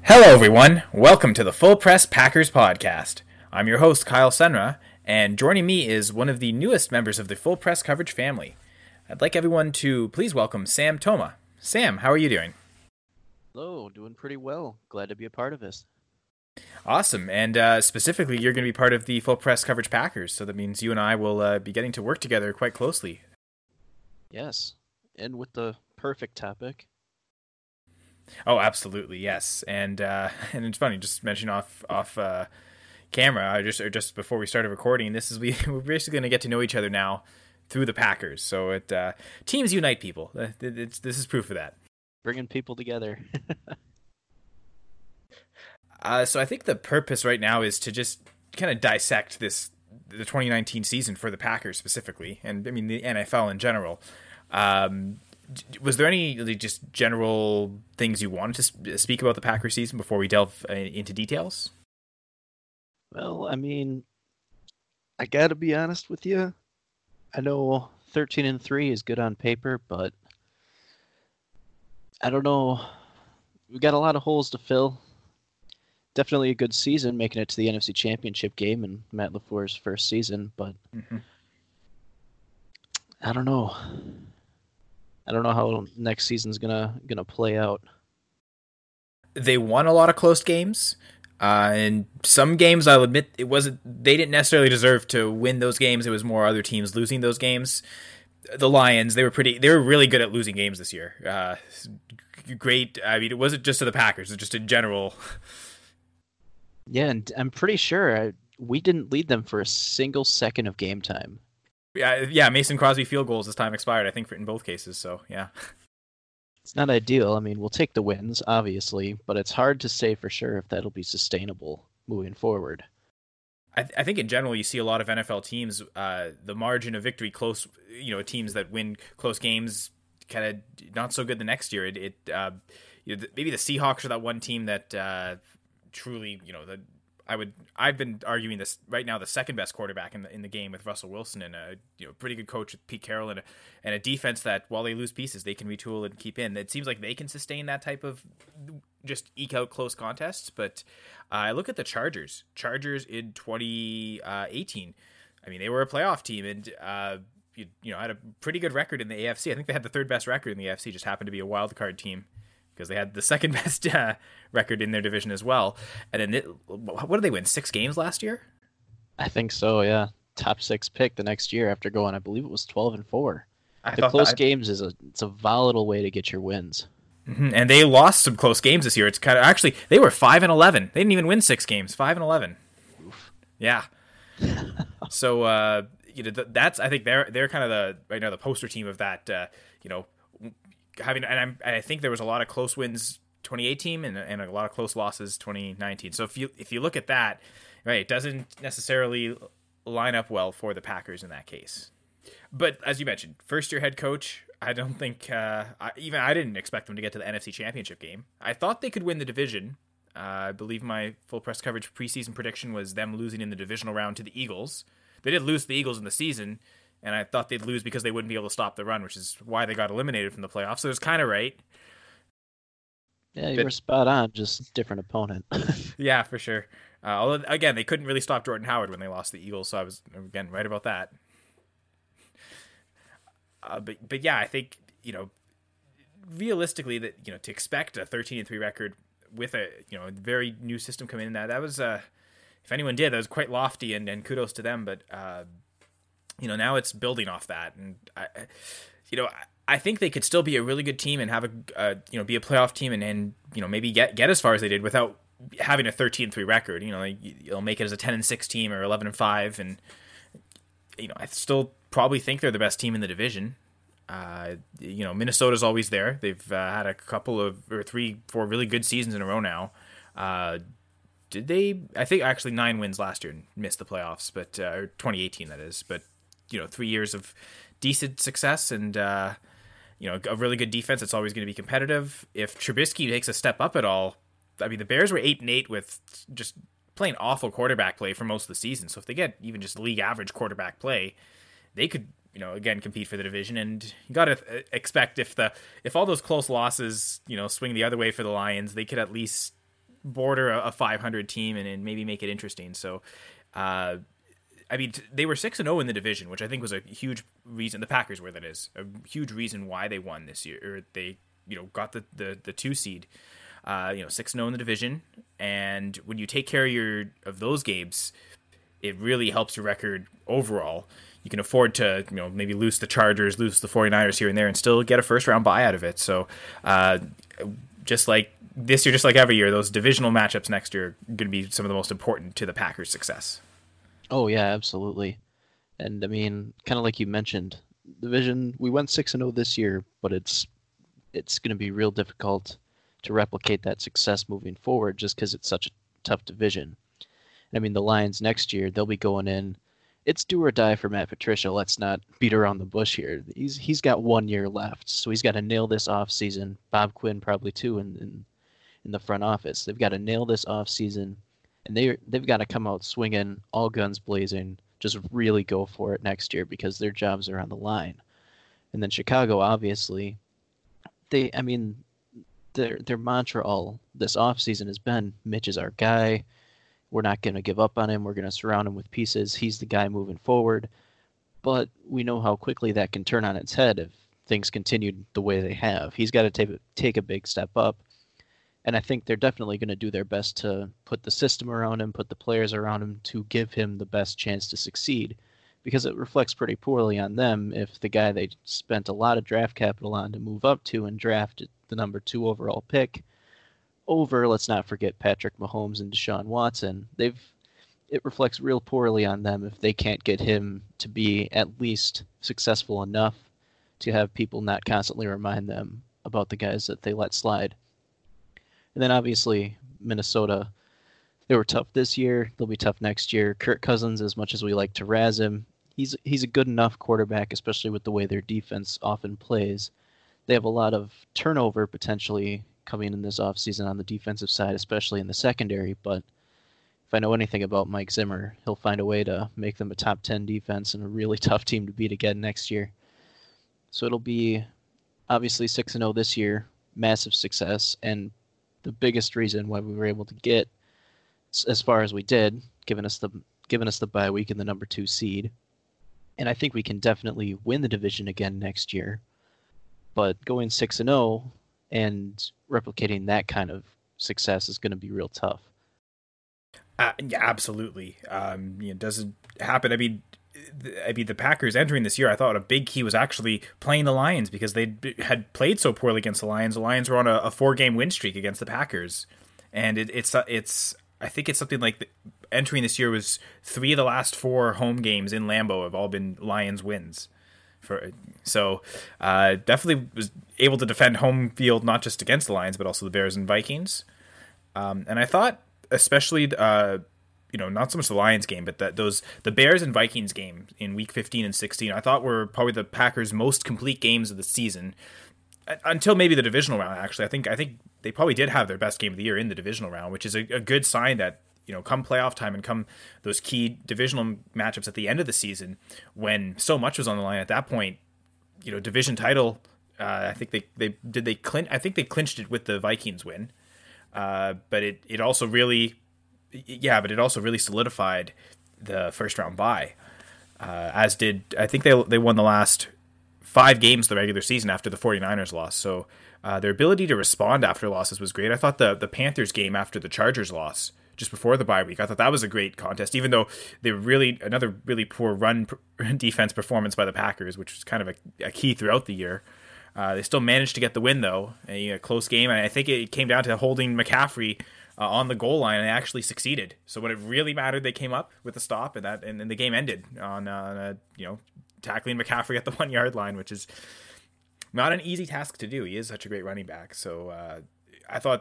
Hello, everyone. Welcome to the Full Press Packers podcast. I'm your host, Kyle Senra, and joining me is one of the newest members of the Full Press coverage family. I'd like everyone to please welcome Sam Toma. Sam, how are you doing? Hello, doing pretty well. Glad to be a part of this. Awesome. And specifically, you're going to be part of the Full Press coverage Packers, so that means you and I will be getting to work together quite closely. Yes, and with the perfect topic. Oh, absolutely, yes. And and it's funny, just mentioning off camera, just before we started recording. We're basically going to get to know each other now through the Packers. So teams unite people. This is proof of that. Bringing people together. So I think the purpose right now is to just kind of dissect the 2019 season for the Packers specifically, and I mean the NFL in general. Was there any just general things you wanted to speak about the Packers season before we delve into details? Well, I mean, I gotta be honest with you. I know 13-3 is good on paper, but I don't know. We got a lot of holes to fill. Definitely a good season, making it to the NFC Championship game in Matt LaFleur's first season, but I don't know. I don't know how next season's gonna play out. They won a lot of close games, and some games I'll admit they didn't necessarily deserve to win those games. It was more other teams losing those games. The Lions, they were really good at losing games this year. Great. I mean, it wasn't just to the Packers; it was just in general. Yeah, and I'm pretty sure we didn't lead them for a single second of game time. Yeah, Mason Crosby field goals as time expired, I think, in both cases. So, yeah. It's not ideal. I mean, we'll take the wins, obviously, but it's hard to say for sure if that'll be sustainable moving forward. I think in general, you see a lot of NFL teams, the margin of victory close, teams that win close games, kind of not so good the next year. Maybe the Seahawks are that one team that truly, I've been arguing this right now, the second best quarterback in the game with Russell Wilson, and a pretty good coach with Pete Carroll, and a defense that while they lose pieces, they can retool and keep in. It seems like they can sustain that type of just eke out close contests. But I look at the Chargers in 2018. I mean, they were a playoff team and had a pretty good record in the AFC. I think they had the third best record in the AFC, just happened to be a wild card team, because they had the second best record in their division as well. And then, what did they win? 6 games last year? I think so, yeah. Top 6 pick the next year after going, I believe it was 12-4. Games it's a volatile way to get your wins. Mm-hmm. And they lost some close games this year. It's kind of actually they were 5-11. They didn't even win 6 games. 5-11. Oof. Yeah. So that's I think they're kind of right now the poster team of that. I think there was a lot of close wins 2018 and a lot of close losses 2019. So if you look at that, right, it doesn't necessarily line up well for the Packers in that case. But as you mentioned, first year head coach, I don't think I didn't expect them to get to the NFC Championship game. I thought they could win the division. I believe my full press coverage preseason prediction was them losing in the divisional round to the Eagles. They did lose to the Eagles in the season, and I thought they'd lose because they wouldn't be able to stop the run, which is why they got eliminated from the playoffs. So it was kind of right. Yeah, you were spot on, just different opponent. Yeah, for sure. Although, again, they couldn't really stop Jordan Howard when they lost the Eagles, so I was, again, right about that. But yeah, I think, realistically, that to expect a 13-3 record with a very new system coming in, that was, if anyone did, that was quite lofty, and kudos to them. But now it's building off that, and I think they could still be a really good team and have be a playoff team and maybe get as far as they did without having a 13-3 record. You'll make it as a 10-6 team or 11-5, and I still probably think they're the best team in the division. Minnesota's always there. They've had a couple of 3-4 really good seasons in a row now. Did they? I think actually 9 wins last year and missed the playoffs, but 2018 that is. But 3 years of decent success and a really good defense that's always going to be competitive. If Trubisky takes a step up at all, I mean the Bears were 8-8 with just playing awful quarterback play for most of the season. So if they get even just league average quarterback play, they could again compete for the division. And you got to expect if all those close losses swing the other way for the Lions, they could at least border a 500 team and maybe make it interesting. So, I mean, they were 6-0 in the division, which I think was a huge reason. The Packers were, that is, a huge reason why they won this year, or they, got the 2 seed. 6-0 in the division, and when you take care of those games, it really helps your record overall. You can afford to, maybe lose the Chargers, lose the 49ers here and there, and still get a first-round bye out of it. So, just like this year, just like every year, those divisional matchups next year are going to be some of the most important to the Packers' success. Oh yeah, absolutely. And I mean, kind of like you mentioned, division, we went 6-0 this year, but it's going to be real difficult to replicate that success moving forward just because it's such a tough division. I mean, the Lions next year, they'll be going in. It's do or die for Matt Patricia. Let's not beat around the bush here. He's got 1 year left, so he's got to nail this offseason. Bob Quinn probably too in the front office. They've got to nail this offseason, and they've got to come out swinging, all guns blazing, just really go for it next year because their jobs are on the line. And then Chicago, obviously, their mantra all this offseason has been, Mitch is our guy. We're not going to give up on him. We're going to surround him with pieces. He's the guy moving forward. But we know how quickly that can turn on its head if things continued the way they have. He's got to take a big step up. And I think they're definitely going to do their best to put the system around him, put the players around him to give him the best chance to succeed. Because it reflects pretty poorly on them if the guy they spent a lot of draft capital on to move up to and draft the number 2 overall pick over, let's not forget, Patrick Mahomes and Deshaun Watson. It reflects real poorly on them if they can't get him to be at least successful enough to have people not constantly remind them about the guys that they let slide. And then obviously Minnesota, they were tough this year. They'll be tough next year. Kirk Cousins, as much as we like to razz him, he's a good enough quarterback, especially with the way their defense often plays. They have a lot of turnover potentially coming in this offseason on the defensive side, especially in the secondary. But if I know anything about Mike Zimmer, he'll find a way to make them a top 10 defense and a really tough team to beat again next year. So it'll be obviously 6-0 this year, massive success, and the biggest reason why we were able to get as far as we did, giving us the bye week in the number 2 seed. And I think we can definitely win the division again next year. But going 6-0 and replicating that kind of success is going to be real tough. Yeah, absolutely. It doesn't happen. I mean, the Packers entering this year, I thought a big key was actually playing the Lions because they had played so poorly against the Lions. The Lions were on a 4-game win streak against the Packers, and it's I think it's something like entering this year was 3 of the last 4 home games in Lambeau have all been Lions wins. So definitely was able to defend home field not just against the Lions but also the Bears and Vikings. And I thought especially not so much the Lions game but the Bears and Vikings game in week 15 and 16 I thought were probably the Packers' most complete games of the season until maybe the divisional round. Actually, I think they probably did have their best game of the year in the divisional round, which is a good sign that come playoff time and come those key divisional matchups at the end of the season when so much was on the line at that point, division title. I think they clinched it with the Vikings win. But it also really solidified the first round bye. As did, I think they won the last 5 games of the regular season after the 49ers loss. So their ability to respond after losses was great. I thought the Panthers game after the Chargers loss just before the bye week, I thought that was a great contest, even though they were another really poor run defense performance by the Packers, which was kind of a key throughout the year. They still managed to get the win, though, a close game, and I think it came down to holding McCaffrey on the goal line, and they actually succeeded. So when it really mattered, they came up with a stop, and then the game ended on tackling McCaffrey at the 1-yard line, which is not an easy task to do. He is such a great running back. So I thought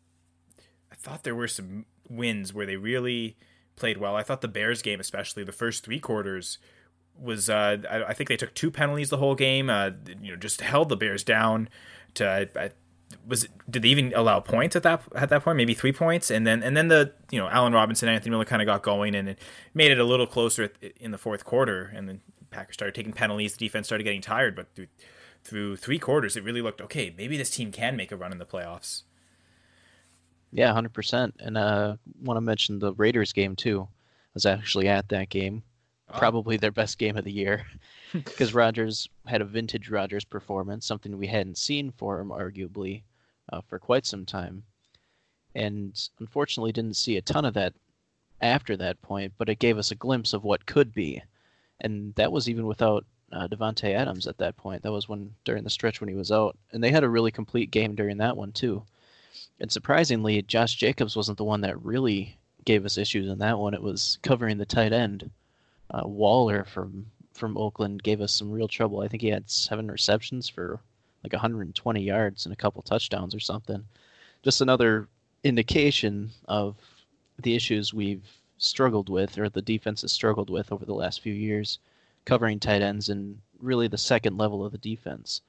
there were some wins where they really played well. I thought the Bears game, especially the first 3 quarters, was I think they took 2 penalties the whole game. Just held the Bears down. Did they even allow points at that point? Maybe 3 points, and then the Allen Robinson and Anthony Miller kind of got going, and it made it a little closer in the fourth quarter. And then Packers started taking penalties. The defense started getting tired, but through 3 quarters, it really looked okay. Maybe this team can make a run in the playoffs. Yeah, 100%. And want to mention the Raiders game too. I was actually at that game. Oh, Probably their best game of the year because Rodgers had a vintage Rodgers performance, something we hadn't seen for him arguably for quite some time. And unfortunately didn't see a ton of that after that point, but it gave us a glimpse of what could be. And that was even without Devontae Adams at that point. That was when during the stretch when he was out, and they had a really complete game during that one too. And surprisingly, Josh Jacobs wasn't the one that really gave us issues in that one. It was covering the tight end. Waller from Oakland gave us some real trouble. I think he had 7 receptions for like 120 yards and a couple touchdowns or something. Just another indication of the issues we've struggled with, or the defense has struggled with over the last few years, covering tight ends, and really the second level of the defense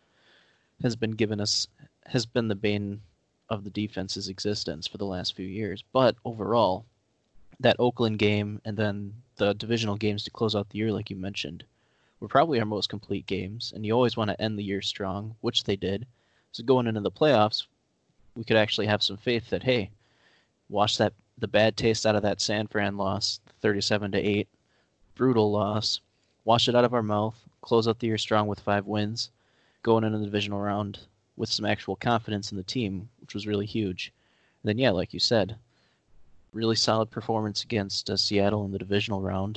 has been the bane of the defense's existence for the last few years. But overall, that Oakland game and then the divisional games to close out the year, like you mentioned, were probably our most complete games. And you always want to end the year strong, which they did. So going into the playoffs, we could actually have some faith that, hey, wash the bad taste out of that San Fran loss, 37-8, brutal loss, wash it out of our mouth, close out the year strong with 5 wins, going into the divisional round with some actual confidence in the team, which was really huge. And then, yeah, like you said, really solid performance against Seattle in the divisional round.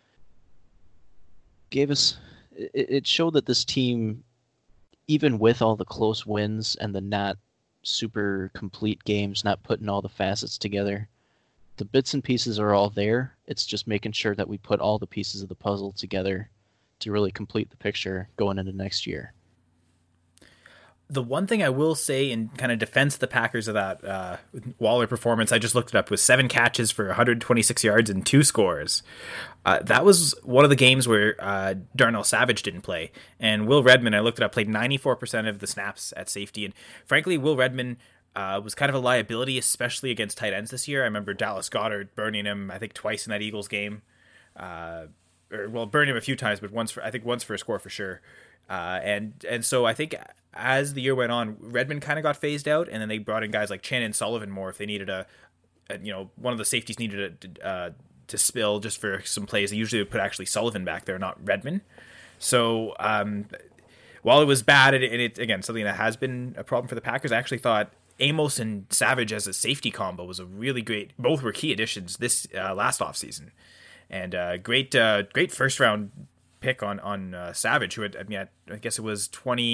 It showed that this team, even with all the close wins and the not super complete games, not putting all the facets together, the bits and pieces are all there. It's just making sure that we put all the pieces of the puzzle together to really complete the picture going into next year. the one thing I will say in kind of defense of the Packers of that Waller performance, I just looked it up, was 7 catches for 126 yards and 2 scores. That was one of the games where Darnell Savage didn't play. And Will Redmond, I looked it up, played 94% of the snaps at safety. And frankly, Will Redmond was kind of a liability, especially against tight ends this year. I remember Dallas Goedert burning him, I think, twice in that Eagles game. Burning him a few times, but once for a score for sure. And so I think as the year went on, Redmond kind of got phased out, and then they brought in guys like Chan and Sullivan more if they needed one of the safeties needed to spill just for some plays. They usually would put actually Sullivan back there, not Redmond. So while it was bad, and it again something that has been a problem for the Packers, I actually thought Amos and Savage as a safety combo was a really great. Both were key additions this last offseason. And great first round pick on Savage, who had, I guess it was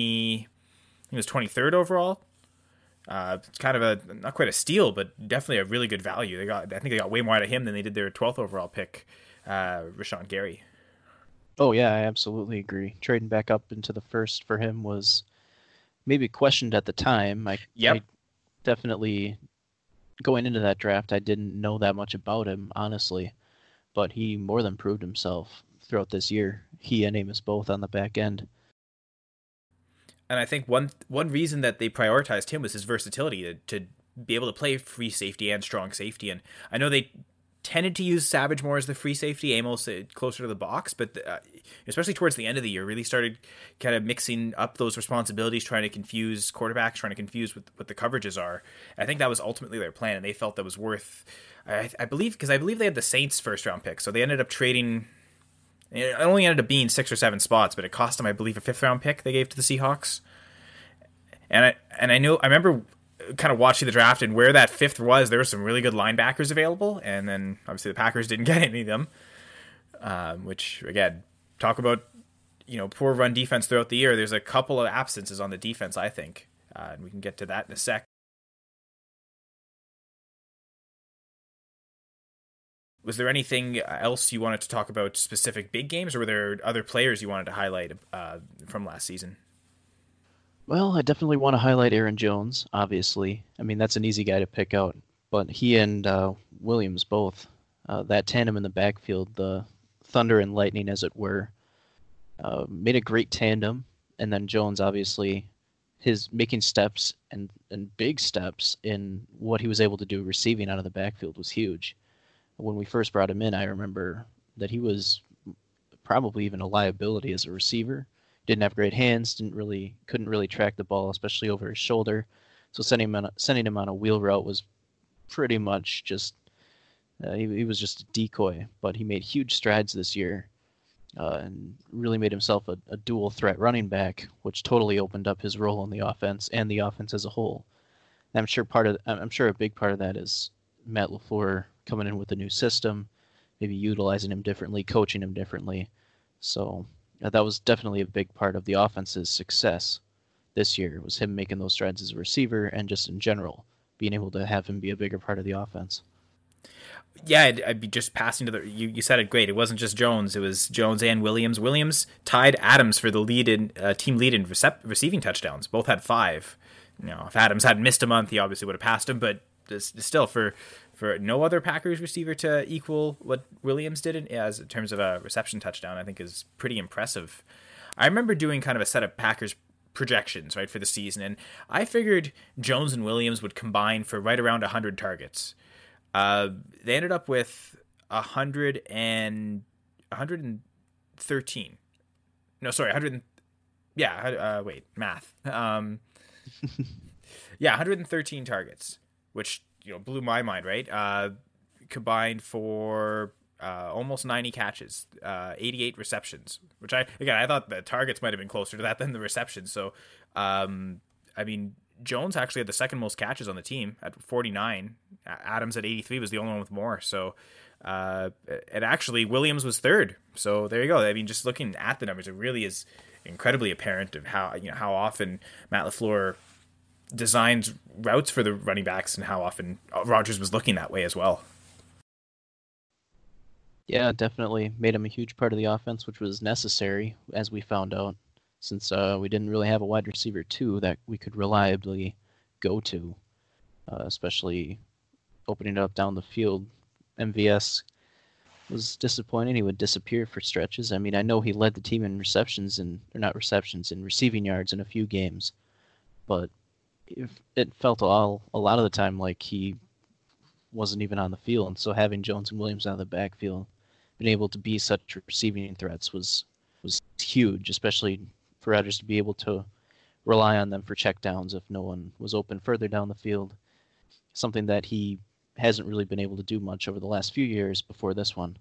23rd overall. It's kind of a not quite a steal, but definitely a really good value. I think they got way more out of him than they did their 12th overall pick, Rashawn Gary. Oh yeah, I absolutely agree. Trading back up into the first for him was maybe questioned at the time. I definitely going into that draft, I didn't know that much about him, honestly, but he more than proved himself throughout this year. He and Amos both on the back end. And I think one reason that they prioritized him was his versatility to be able to play free safety and strong safety. And I know they tended to use Savage more as the free safety, Amos closer to the box, but especially towards the end of the year, really started kind of mixing up those responsibilities, trying to confuse quarterbacks, trying to confuse what the coverages are. And I think that was ultimately their plan, and they felt that was worth. I believe they had the Saints first round pick, so they ended up trading. It only ended up being 6 or 7 spots, but it cost them, I believe, a 5th round pick they gave to the Seahawks. And I remember kind of watching the draft, and where that 5th was, there were some really good linebackers available, and then obviously the Packers didn't get any of them. Which again, talk about poor run defense throughout the year. There's a couple of absences on the defense, I think, and we can get to that in a sec. Was there anything else you wanted to talk about, specific big games, or were there other players you wanted to highlight from last season? Well, I definitely want to highlight Aaron Jones, obviously. I mean, that's an easy guy to pick out, but he and Williams both, that tandem in the backfield, the thunder and lightning, as it were, made a great tandem. And then Jones, obviously, his making steps and big steps in what he was able to do receiving out of the backfield was huge. When we first brought him in, I remember that he was probably even a liability as a receiver. Didn't have great hands, couldn't really track the ball, especially over his shoulder. So sending him on a wheel route was pretty much just he was just a decoy, but he made huge strides this year and really made himself a dual threat running back, which totally opened up his role in the offense and the offense as a whole. And I'm sure a big part of that is Matt LaFleur coming in with a new system, maybe utilizing him differently, coaching him differently. So that was definitely a big part of the offense's success this year, was him making those strides as a receiver and just in general being able to have him be a bigger part of the offense. Yeah, I'd be just passing to the. You said it great. It wasn't just Jones; it was Jones and Williams. Williams tied Adams for the lead in team lead in receiving touchdowns. Both had 5. If Adams hadn't missed a month, he obviously would have passed him. But still, for no other Packers receiver to equal what Williams did in terms of a reception touchdown, I think is pretty impressive. I remember doing kind of a set of Packers projections right for the season, and I figured Jones and Williams would combine for right around 100 targets. They ended up with 113. No, sorry, 100. Yeah, wait, math. Yeah, 113 targets, which blew my mind. Right, combined for almost 90 catches, 88 receptions. Which I thought the targets might have been closer to that than the receptions. So, I mean, Jones actually had the second most catches on the team at 49. Adams at 83 was the only one with more. So, and actually Williams was third. So there you go. I mean, just looking at the numbers, it really is incredibly apparent of how often Matt LaFleur designs routes for the running backs and how often Rodgers was looking that way as well. Yeah, definitely made him a huge part of the offense, which was necessary, as we found out, since we didn't really have a wide receiver 2 that we could reliably go to, especially opening it up down the field. MVS was disappointing. He would disappear for stretches. I mean, I know he led the team in in receiving yards in a few games, but it felt a lot of the time like he wasn't even on the field. And so having Jones and Williams out of the backfield, being able to be such receiving threats was huge, especially for Rodgers to be able to rely on them for checkdowns if no one was open further down the field. Something that he hasn't really been able to do much over the last few years before this one.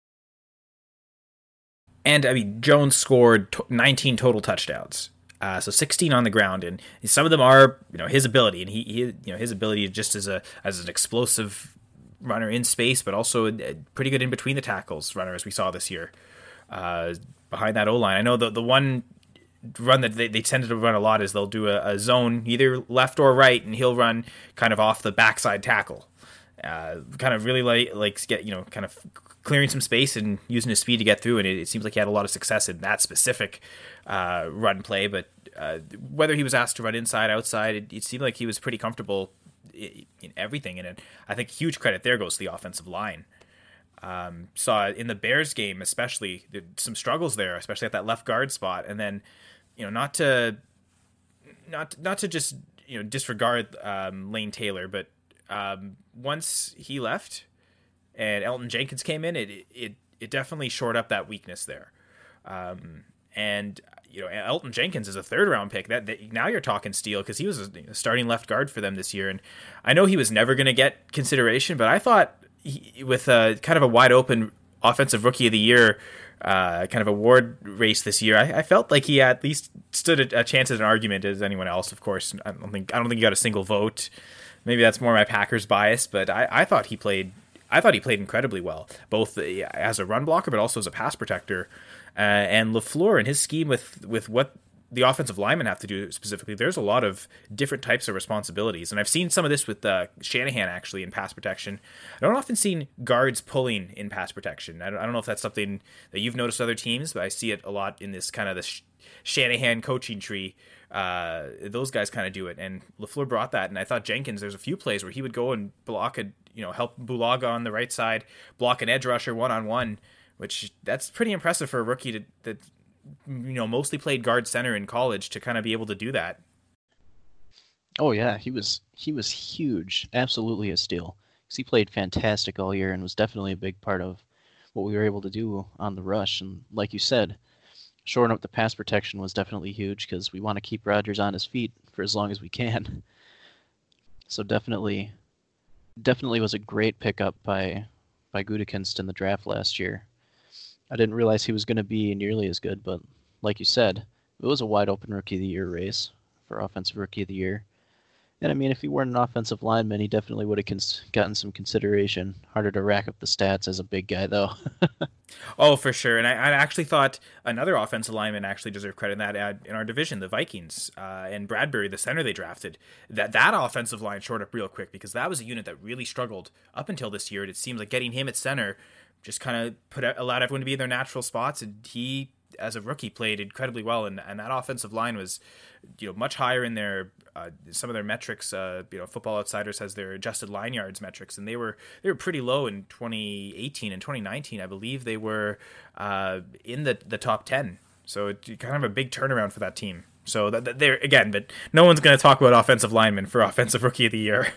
And I mean, Jones scored 19 total touchdowns, so 16 on the ground, and some of them are his ability, and he his ability just as an explosive runner in space, but also a pretty good in between the tackles runner, as we saw this year behind that O-line. I know the one run that they tended to run a lot is they'll do a zone either left or right, and he'll run kind of off the backside tackle, kind of really likes get kind of clearing some space and using his speed to get through. And it seems like he had a lot of success in that specific run play. But whether he was asked to run inside, outside, it seemed like he was pretty comfortable in everything. And I think huge credit there goes to the offensive line. Saw in the Bears game especially some struggles there, especially at that left guard spot. And then not to just disregard Lane Taylor, but once he left and Elton Jenkins came in, it definitely shored up that weakness there. And Elton Jenkins is a 3rd round pick. That now you're talking steal, because he was a starting left guard for them this year. And I know he was never going to get consideration, but I thought with a kind of a wide open offensive rookie of the year kind of award race this year, I felt like he at least stood a chance at an argument as anyone else. Of course, I don't think he got a single vote. Maybe that's more my Packers bias, but I thought he played incredibly well, both as a run blocker but also as a pass protector. And LaFleur and his scheme with what the offensive linemen have to do specifically, there's a lot of different types of responsibilities. And I've seen some of this with Shanahan actually in pass protection. I don't often see guards pulling in pass protection. I don't know if that's something that you've noticed other teams, but I see it a lot in this kind of the Shanahan coaching tree. Those guys kind of do it, and LaFleur brought that. And I thought Jenkins, there's a few plays where he would go and block help Bulaga on the right side, block an edge rusher one-on-one, which that's pretty impressive for a rookie that mostly played guard center in college to kind of be able to do that. Oh yeah, he was huge, absolutely a steal. Because he played fantastic all year and was definitely a big part of what we were able to do on the rush. And like you said, shoring up the pass protection was definitely huge, because we want to keep Rodgers on his feet for as long as we can. So definitely Definitely was a great pickup by Gutekunst in the draft last year. I didn't realize he was going to be nearly as good, but like you said, it was a wide open Rookie of the Year race for Offensive Rookie of the Year. And I mean, if he weren't an offensive lineman, he definitely would have gotten some consideration. Harder to rack up the stats as a big guy, though. Oh, for sure. And I actually thought another offensive lineman actually deserved credit in that in our division, the Vikings, and Bradbury, the center they drafted. That offensive line shored up real quick because that was a unit that really struggled up until this year. And it seems like getting him at center just kind of allowed everyone to be in their natural spots. And he, as a rookie, played incredibly well. And that offensive line was, much higher in their some of their metrics. Football Outsiders has their adjusted line yards metrics, and they were pretty low in 2018 and 2019. I believe they were in the top 10. So it kind of a big turnaround for that team. So there again, but no one's going to talk about offensive linemen for Offensive Rookie of the Year.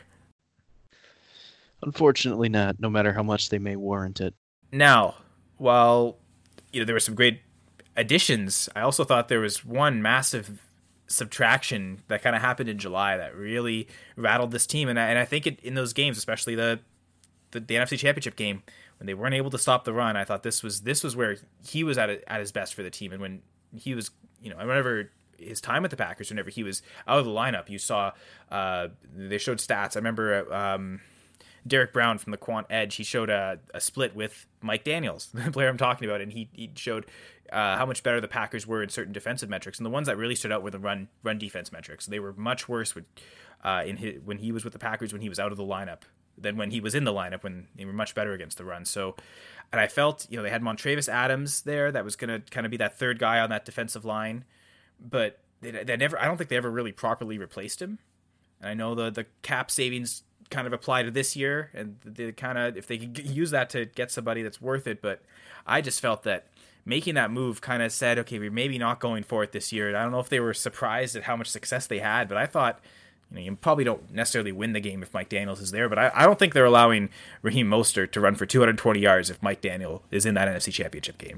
Unfortunately, not. No matter how much they may warrant it. Now, while there were some great additions, I also thought there was one massive subtraction that kind of happened in July that really rattled this team, and I think in those games, especially the NFC Championship game, when they weren't able to stop the run, I thought this was where he was at his best for the team, and when he was, whenever his time with the Packers, whenever he was out of the lineup, you saw they showed stats. I remember Derek Brown from the Quant Edge, he showed a split with Mike Daniels, the player I'm talking about, and he showed how much better the Packers were in certain defensive metrics. And the ones that really stood out were the run defense metrics. They were much worse when he was with the Packers when he was out of the lineup than when he was in the lineup, when they were much better against the run. So, and I felt, they had Montravis Adams there that was going to kind of be that third guy on that defensive line, but they never, I don't think they ever really properly replaced him. And I know the cap savings kind of apply to this year, and they kind of, if they could use that to get somebody that's worth it, but I just felt that making that move kind of said, okay, we're maybe not going for it this year. And I don't know if they were surprised at how much success they had, but I thought, you probably don't necessarily win the game if Mike Daniels is there, but I don't think they're allowing Raheem Mostert to run for 220 yards if Mike Daniel is in that NFC Championship game.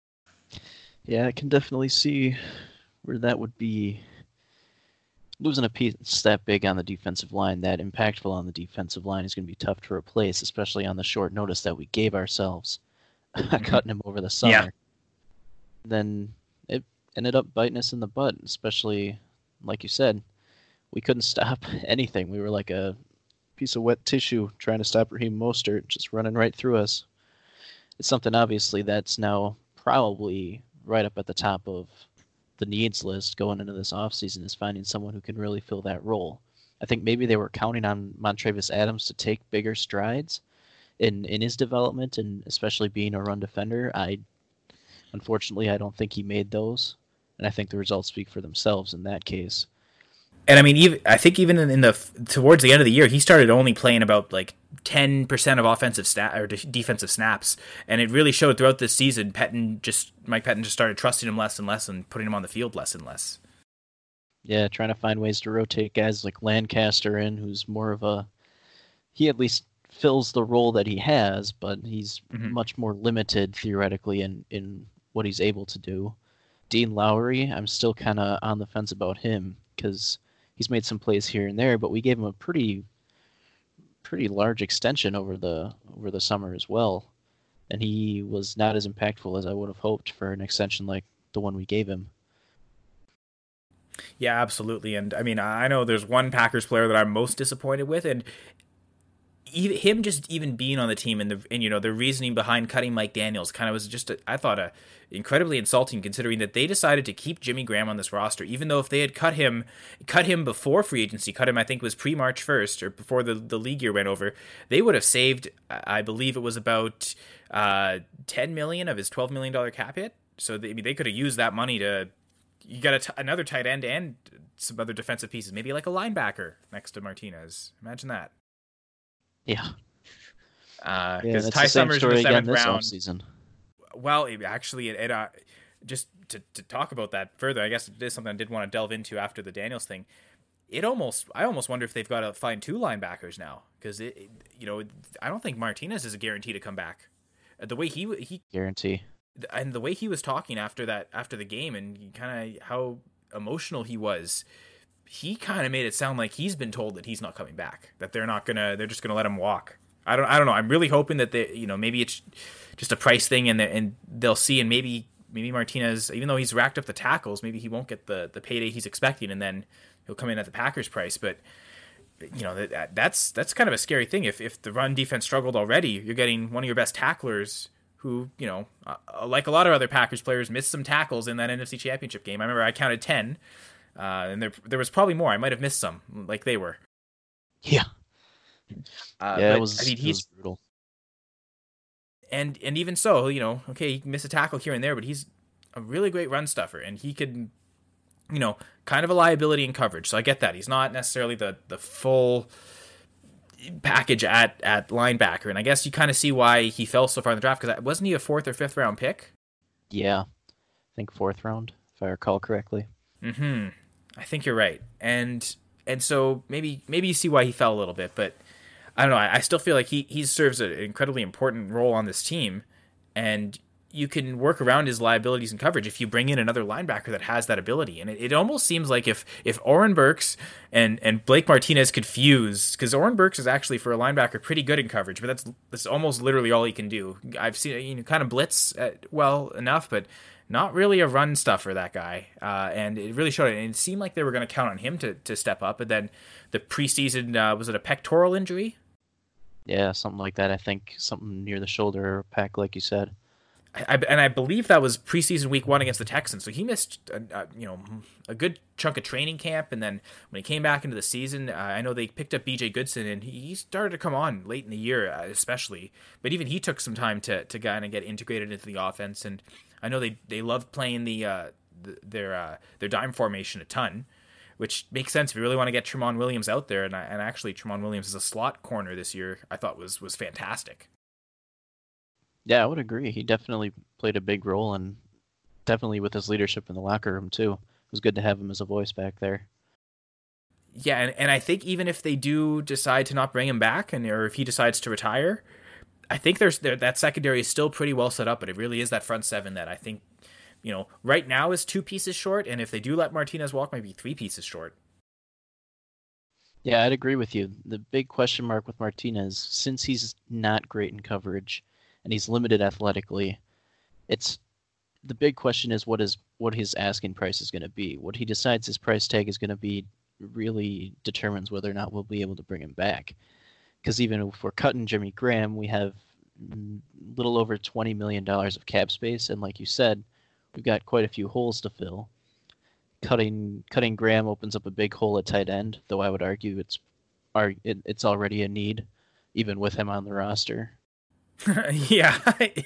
Yeah, I can definitely see where that would be. Losing a piece that big on the defensive line, that impactful on the defensive line, is going to be tough to replace, especially on the short notice that we gave ourselves cutting him over the summer. Yeah. Then it ended up biting us in the butt, especially, like you said, we couldn't stop anything. We were like a piece of wet tissue trying to stop Raheem Mostert, just running right through us. It's something, obviously, that's now probably right up at the top of the needs list going into this offseason, is finding someone who can really fill that role. I think maybe they were counting on Montravis Adams to take bigger strides in his development, and especially being a run defender. Unfortunately, I don't think he made those, and I think the results speak for themselves in that case. And I mean, I think even in towards the end of the year, he started only playing about like 10% of offensive defensive snaps, and it really showed throughout this season. Mike Pettin just started trusting him less and less, and putting him on the field less and less. Yeah, trying to find ways to rotate guys like Lancaster in, who's more of he at least fills the role that he has, but he's much more limited theoretically in what he's able to do. Dean Lowry, I'm still kind of on the fence about him because he's made some plays here and there, but we gave him a pretty large extension over the summer as well, and he was not as impactful as I would have hoped for an extension like the one we gave him. Yeah, absolutely. And I mean, I know there's one Packers player that I'm most disappointed with, and him just even being on the team and the reasoning behind cutting Mike Daniels kind of was just I thought incredibly insulting, considering that they decided to keep Jimmy Graham on this roster, even though if they had cut him before free agency, I think it was pre-March 1st or before the league year went over, they would have saved, I believe it was about $10 million of his $12 million cap hit. So they could have used that money to, you got another tight end and some other defensive pieces, maybe like a linebacker next to Martinez. Imagine that. Yeah. Because Ty Summers in the 7th round. Offseason. Well, actually, just to talk about that further, I guess it is something I did want to delve into after the Daniels thing. I almost wonder if they've got to find 2 linebackers now, because I don't think Martinez is a guarantee to come back. The way he guarantee, and the way he was talking after the game, and kind of how emotional he was. he kind of made it sound like he's been told that he's not coming back, that they're just gonna let him walk. I don't know. I'm really hoping that maybe it's just a price thing, and they'll see, and maybe Martinez, even though he's racked up the tackles, maybe he won't get the payday he's expecting, and then he'll come in at the Packers price. But that's kind of a scary thing. If the run defense struggled already, you're getting one of your best tacklers who, like a lot of other Packers players, missed some tackles in that NFC Championship game. I remember I counted 10, and there was probably more. I might have missed some, like they were. Yeah. It was brutal. And even so, okay, he can miss a tackle here and there, but he's a really great run stuffer, and he could, kind of a liability in coverage. So I get that. He's not necessarily the full package at linebacker, and I guess you kind of see why he fell so far in the draft, because wasn't he a 4th or 5th round pick? Yeah, I think 4th round, if I recall correctly. I think you're right, and so maybe you see why he fell a little bit, but I don't know. I still feel like he serves an incredibly important role on this team, and you can work around his liabilities and coverage if you bring in another linebacker that has that ability. And it almost seems like if Oren Burks and Blake Martinez could fuse, because Oren Burks is actually, for a linebacker, pretty good in coverage, but that's almost literally all he can do. I've seen kind of blitz well enough, but not really a run stuffer, that guy. And it really showed it. And it seemed like they were going to count on him to step up. But then the preseason, was it a pectoral injury? Yeah, something like that. I think something near the shoulder or pec, like you said. I believe that was preseason week 1 against the Texans. So he missed a good chunk of training camp, and then when he came back into the season, I know they picked up B.J. Goodson, and he started to come on late in the year, especially. But even he took some time to kind of get integrated into the offense, and I know they love playing their dime formation a ton, which makes sense if you really want to get Tramon Williams out there. And actually, Tramon Williams as a slot corner this year, I thought was fantastic. Yeah, I would agree. He definitely played a big role, and definitely with his leadership in the locker room too. It was good to have him as a voice back there. Yeah, and I think even if they do decide to not bring him back, or if he decides to retire, I think that secondary is still pretty well set up. But it really is that front seven that I think, right now is 2 pieces short, and if they do let Martinez walk, maybe 3 pieces short. Yeah, I'd agree with you. The big question mark with Martinez, since he's not great in coverage and he's limited athletically, the big question is what his asking price is going to be. What he decides his price tag is going to be really determines whether or not we'll be able to bring him back. Because even if we're cutting Jimmy Graham, we have a little over $20 million of cap space, and like you said, we've got quite a few holes to fill. Cutting Graham opens up a big hole at tight end, though I would argue it's already a need, even with him on the roster. Yeah,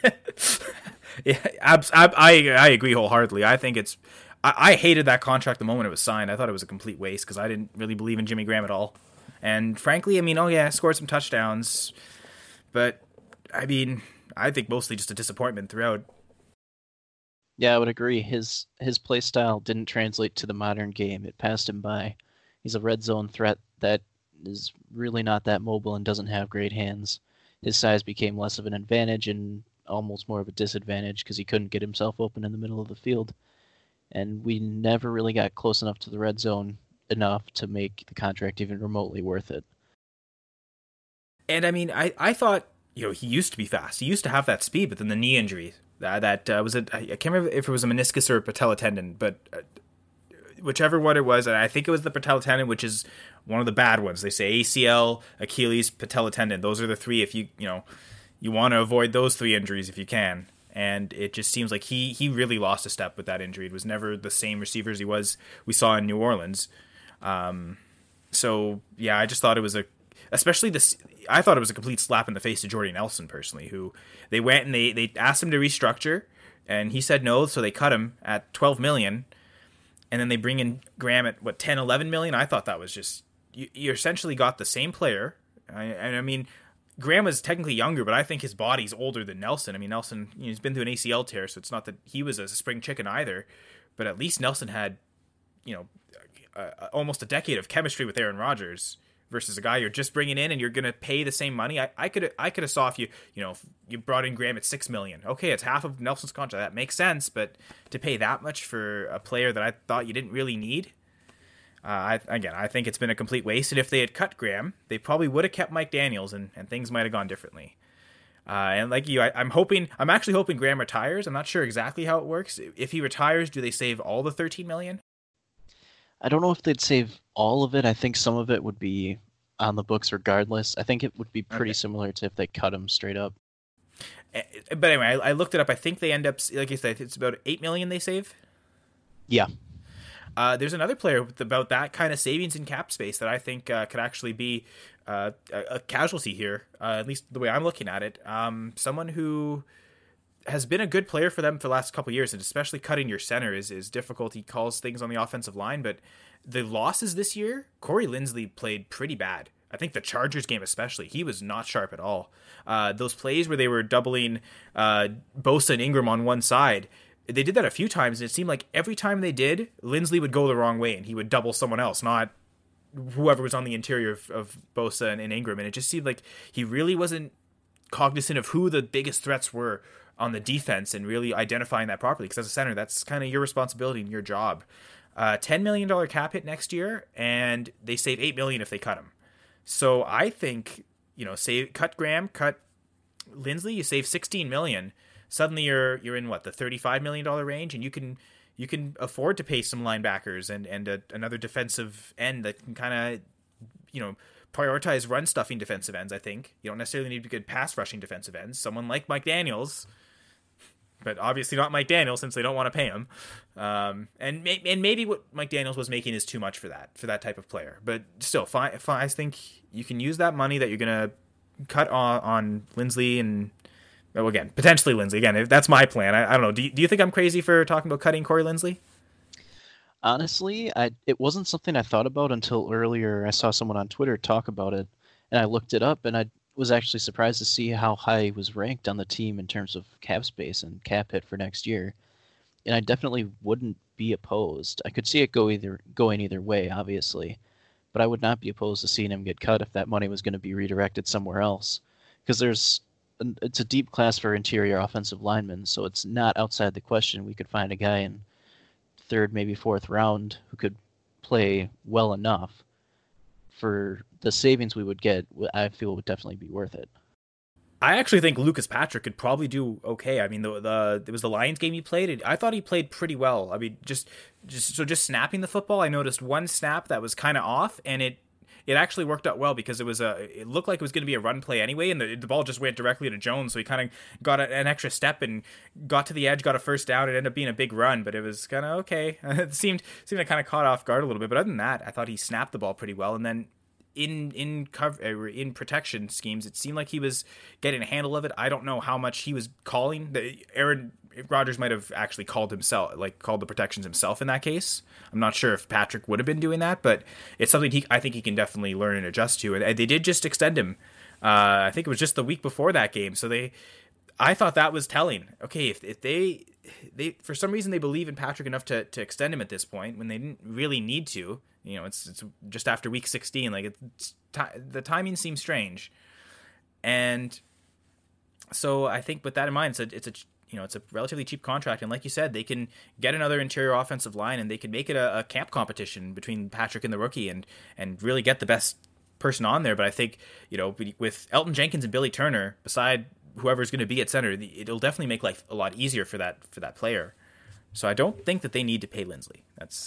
yeah, I agree wholeheartedly. I think I hated that contract the moment it was signed. I thought it was a complete waste because I didn't really believe in Jimmy Graham at all. And frankly, scored some touchdowns, but I think mostly just a disappointment throughout. Yeah, I would agree. His play style didn't translate to the modern game. It passed him by. He's a red zone threat that is really not that mobile and doesn't have great hands. His size became less of an advantage and almost more of a disadvantage because he couldn't get himself open in the middle of the field. And we never really got close enough to the red zone enough to make the contract even remotely worth it. And I thought, he used to be fast. He used to have that speed, but then the knee injury, that was it. I can't remember if it was a meniscus or a patella tendon, but whichever one it was, and I think it was the patella tendon, which is one of the bad ones. They say ACL, Achilles, patella tendon. Those are the 3 if you want to avoid those 3 injuries if you can. And it just seems like he really lost a step with that injury. It was never the same receiver as we saw in New Orleans. So yeah, I just thought it was I thought it was a complete slap in the face to Jordy Nelson personally, who they went and they asked him to restructure and he said no. So they cut him at $12 million. And then they bring in Graham at, what, 10, 11 million? I thought that was just... You essentially got the same player. Graham was technically younger, but I think his body's older than Nelson. Nelson, he's been through an ACL tear, so it's not that he was a spring chicken either. But at least Nelson had, almost a decade of chemistry with Aaron Rodgers versus a guy you're just bringing in and you're going to pay the same money. I could have saw if you brought in Graham at $6 million. Okay, it's half of Nelson's contract. That makes sense, but to pay that much for a player that I thought you didn't really need, I think it's been a complete waste. And if they had cut Graham, they probably would have kept Mike Daniels, and things might have gone differently. And like you, I'm actually hoping Graham retires. I'm not sure exactly how it works. If he retires, do they save all the $13 million? I don't know if they'd save all of it. I think some of it would be on the books regardless. I think it would be pretty similar to if they cut him straight up. But anyway, I looked it up. I think they end up, like you said, it's about $8 million they save. Yeah. There's another player with about that kind of savings in cap space that I think could actually be a casualty here, at least the way I'm looking at it. Someone who has been a good player for them for the last couple of years, and especially cutting your center is difficult. He calls things on the offensive line, but the losses this year, Corey Linsley played pretty bad. I think the Chargers game especially, he was not sharp at all. Those plays where they were doubling Bosa and Ingram on one side, they did that a few times, and it seemed like every time they did, Linsley would go the wrong way, and he would double someone else, not whoever was on the interior of Bosa and Ingram. And it just seemed like he really wasn't cognizant of who the biggest threats were on the defense and really identifying that properly. Because as a center, that's kind of your responsibility and your job. $10 million cap hit next year, and they save $8 million if they cut him. So I think, cut Graham, cut Linsley, you save $16 million. Suddenly you're in the $35 million range, and you can afford to pay some linebackers and another defensive end that can kind of, prioritize run stuffing defensive ends. I think you don't necessarily need good pass rushing defensive ends. Someone like Mike Daniels, but obviously not Mike Daniels since they don't want to pay him. And maybe what Mike Daniels was making is too much for that type of player. But still, I think you can use that money that you're gonna cut on Linsley and. Well, again, potentially Linsley. Again, if that's my plan. I don't know. Do you think I'm crazy for talking about cutting Corey Linsley? Honestly, it wasn't something I thought about until earlier. I saw someone on Twitter talk about it, and I looked it up, and I was actually surprised to see how high he was ranked on the team in terms of cap space and cap hit for next year. And I definitely wouldn't be opposed. I could see it going either way, obviously, but I would not be opposed to seeing him get cut if that money was going to be redirected somewhere else, because it's a deep class for interior offensive linemen, so it's not outside the question we could find a guy in third, maybe fourth round who could play well enough for the savings we would get. I feel would definitely be worth it. I actually think Lucas Patrick could probably do okay. I mean, it was the Lions game he played. I thought he played pretty well. I mean, just snapping the football, I noticed one snap that was kind of off, and it actually worked out well because it looked like it was going to be a run play anyway, and the ball just went directly to Jones, so he kind of got an extra step and got to the edge, got a first down. It ended up being a big run, but it was kind of okay. It seemed to kind of caught off guard a little bit, but other than that, I thought he snapped the ball pretty well, and then in protection schemes, it seemed like he was getting a handle of it. I don't know how much he was calling. Aaron Rodgers might have actually called the protections himself in that case. I'm not sure if Patrick would have been doing that, but it's something I think he can definitely learn and adjust to. And they did just extend him. I think it was just the week before that game. So I thought that was telling. Okay, if they for some reason they believe in Patrick enough to extend him at this point when they didn't really need to. It's just after week 16. Like the timing seems strange, and so I think with that in mind, it's a relatively cheap contract, and like you said, they can get another interior offensive line, and they can make it a camp competition between Patrick and the rookie, and really get the best person on there. But I think with Elton Jenkins and Billy Turner, beside whoever's going to be at center, it'll definitely make life a lot easier for that player. So I don't think that they need to pay Linsley.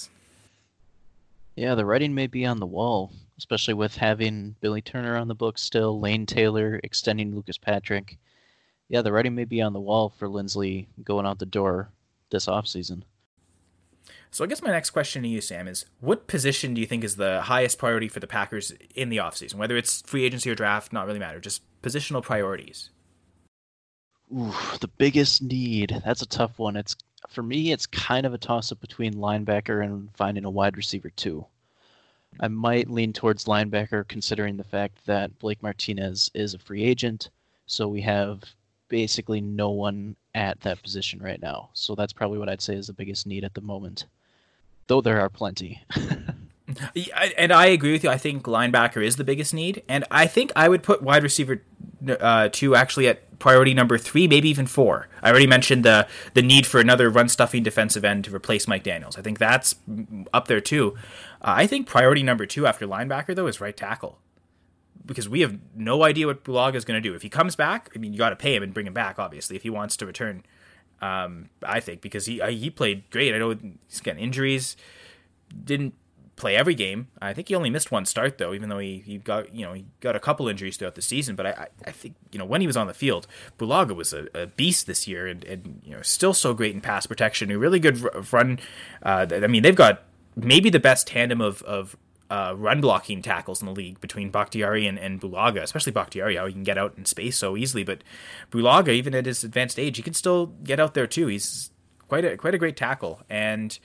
Yeah, the writing may be on the wall, especially with having Billy Turner on the books still, Lane Taylor extending Lucas Patrick. Yeah, the writing may be on the wall for Linsley going out the door this offseason. So I guess my next question to you, Sam, is what position do you think is the highest priority for the Packers in the offseason? Whether it's free agency or draft, not really matter, just positional priorities. Ooh, the biggest need. That's a tough one. For me, it's kind of a toss-up between linebacker and finding a wide receiver, too. I might lean towards linebacker, considering the fact that Blake Martinez is a free agent, so we have basically no one at that position right now. So that's probably what I'd say is the biggest need at the moment, though there are plenty. And I agree with you. I think linebacker is the biggest need, and I think I would put wide receiver 2 actually at priority number 3, maybe even 4. I already mentioned the need for another run-stuffing defensive end to replace Mike Daniels. I think that's up there too. I think priority number 2 after linebacker, though, is right tackle. Because we have no idea what Bulaga is going to do. If he comes back, I mean, you got to pay him and bring him back, obviously, if he wants to return. I think because he played great. I know he's getting injuries, didn't play every game. I think he only missed one start though, even though he got a couple injuries throughout the season. But I think when he was on the field, Bulaga was a beast this year, and still so great in pass protection. A really good run. I mean, they've got maybe the best tandem of run blocking tackles in the league between Bakhtiari and Bulaga, especially Bakhtiari, how he can get out in space so easily. But Bulaga, even at his advanced age, he can still get out there too. He's quite a great tackle. And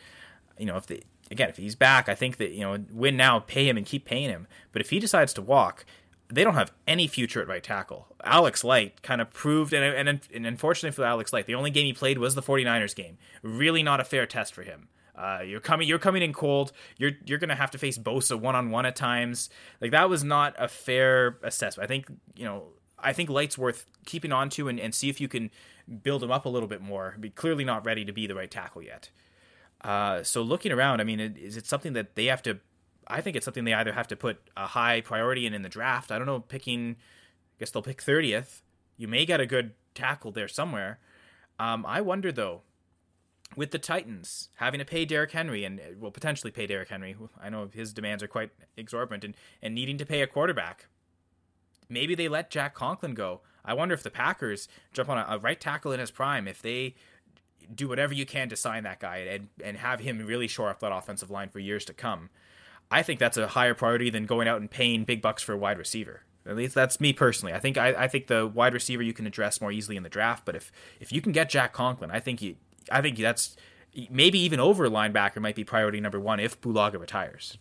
if he's back, I think that win now, pay him and keep paying him. But if he decides to walk, they don't have any future at right tackle. Alex Light kind of proved, and unfortunately for Alex Light, the only game he played was the 49ers game. Really not a fair test for him. You're coming in cold. You're going to have to face Bosa one-on-one at times. Like, that was not a fair assessment. I think Light's worth keeping on to and see if you can build him up a little bit more. Be clearly not ready to be the right tackle yet. So looking around, I mean, is it something that they have to? I think it's something they either have to put a high priority in the draft. I don't know, I guess they'll pick 30th. You may get a good tackle there somewhere. I wonder though, with the Titans having to pay Derrick Henry and will potentially pay Derrick Henry. I know his demands are quite exorbitant and needing to pay a quarterback. Maybe they let Jack Conklin go. I wonder if the Packers jump on a right tackle in his prime, if they do whatever you can to sign that guy and have him really shore up that offensive line for years to come. I think that's a higher priority than going out and paying big bucks for a wide receiver. At least that's me personally. I think the wide receiver you can address more easily in the draft, but if you can get Jack Conklin, I think that's maybe even over linebacker might be priority number 1 if Bulaga retires.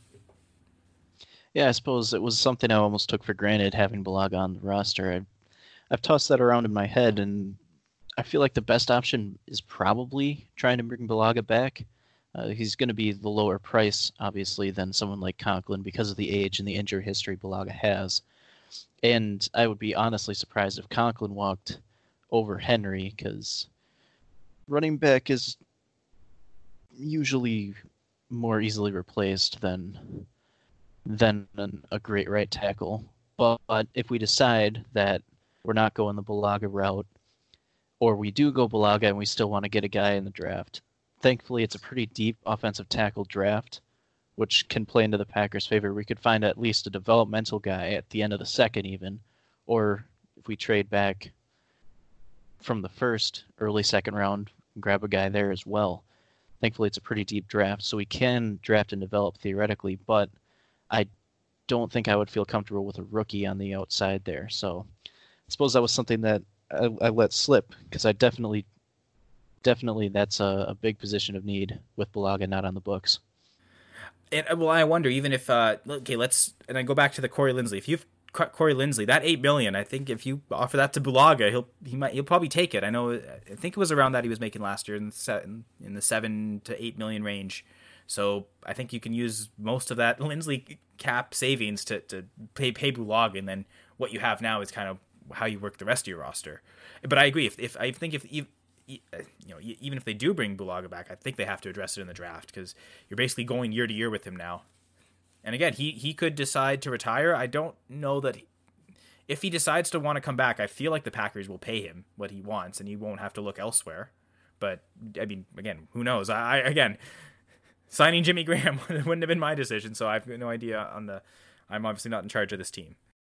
Yeah, I suppose it was something I almost took for granted having Bulaga on the roster. I've tossed that around in my head, and I feel like the best option is probably trying to bring Bulaga back. He's going to be the lower price, obviously, than someone like Conklin because of the age and the injury history Bulaga has. And I would be honestly surprised if Conklin walked over Henry, because running back is usually more easily replaced than a great right tackle. But if we decide that we're not going the Bulaga route, or we do go Bulaga and we still want to get a guy in the draft, thankfully it's a pretty deep offensive tackle draft, which can play into the Packers' favor. We could find at least a developmental guy at the end of the second even, or if we trade back from the first, early second round, grab a guy there as well. Thankfully, it's a pretty deep draft, so we can draft and develop theoretically, but I don't think I would feel comfortable with a rookie on the outside there. So I suppose that was something that I let slip, because I definitely that's a big position of need with Bulaga not on the books. And I wonder, even if and I go back to the Corey Linsley. If you've cut Corey Linsley, that $8 million, I think if you offer that to Bulaga, he'll probably take it. I think it was around that he was making last year in the $7 to $8 million range. So I think you can use most of that Linsley cap savings to pay Bulaga, and then what you have now is kind of how you work the rest of your roster. But I agree. If even if they do bring Bulaga back, I think they have to address it in the draft, because you're basically going year to year with him now. And again, he could decide to retire. I don't know that if he decides to want to come back, I feel like the Packers will pay him what he wants and he won't have to look elsewhere. But I mean, again, who knows? Again, signing Jimmy Graham wouldn't have been my decision, so I have no idea I'm obviously not in charge of this team.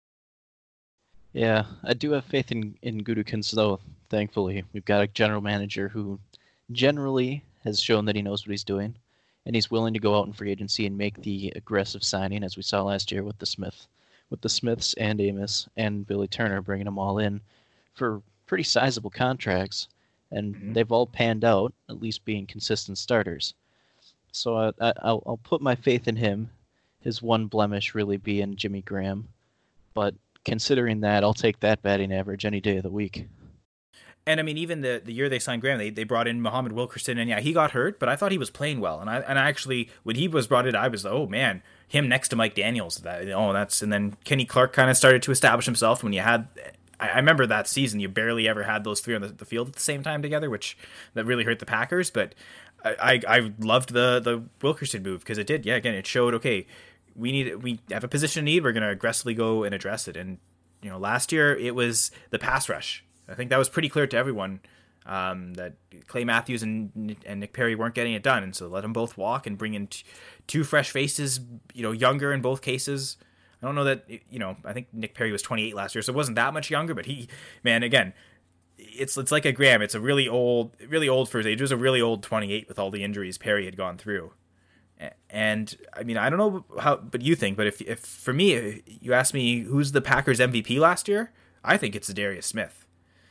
Yeah, I do have faith in Gutekunst, though, thankfully. We've got a general manager who generally has shown that he knows what he's doing, and he's willing to go out in free agency and make the aggressive signing, as we saw last year with the Smiths and Amos and Billy Turner, bringing them all in for pretty sizable contracts, and they've all panned out, at least being consistent starters. So I'll put my faith in him, his one blemish really being Jimmy Graham, but considering that, I'll take that batting average any day of the week. And I mean, even the year they signed Graham, they brought in Muhammad Wilkerson, and yeah, he got hurt, but I thought he was playing well. And I actually, when he was brought in, I was, oh man, him next to Mike Daniels. And then Kenny Clark kind of started to establish himself. When you had I remember that season you barely ever had those three on the field at the same time together, which that really hurt the Packers. But I loved the Wilkerson move because it did. Yeah, again, it showed, okay, we have a position of need. We're going to aggressively go and address it. And last year it was the pass rush. I think that was pretty clear to everyone that Clay Matthews and Nick Perry weren't getting it done, and so let them both walk and bring in two fresh faces. Younger in both cases. I don't know that I think Nick Perry was 28 last year, so it wasn't that much younger. But again, it's like a Graham. It's a really old for his age. It was a really old 28 with all the injuries Perry had gone through. And I mean, I don't know how, but you think. But if for me, if you ask me who's the Packers MVP last year, I think it's Darius Smith.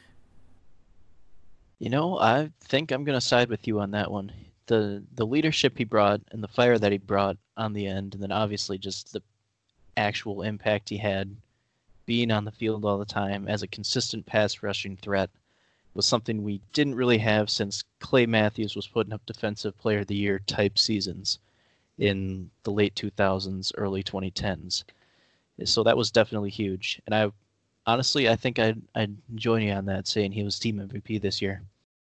I think I'm going to side with you on that one. The leadership he brought and the fire that he brought on the end, and then obviously just the actual impact he had being on the field all the time as a consistent pass rushing threat was something we didn't really have since Clay Matthews was putting up Defensive Player of the Year type seasons in the late 2000s, early 2010s. So that was definitely huge. And I think I'd join you on that, saying he was team MVP this year.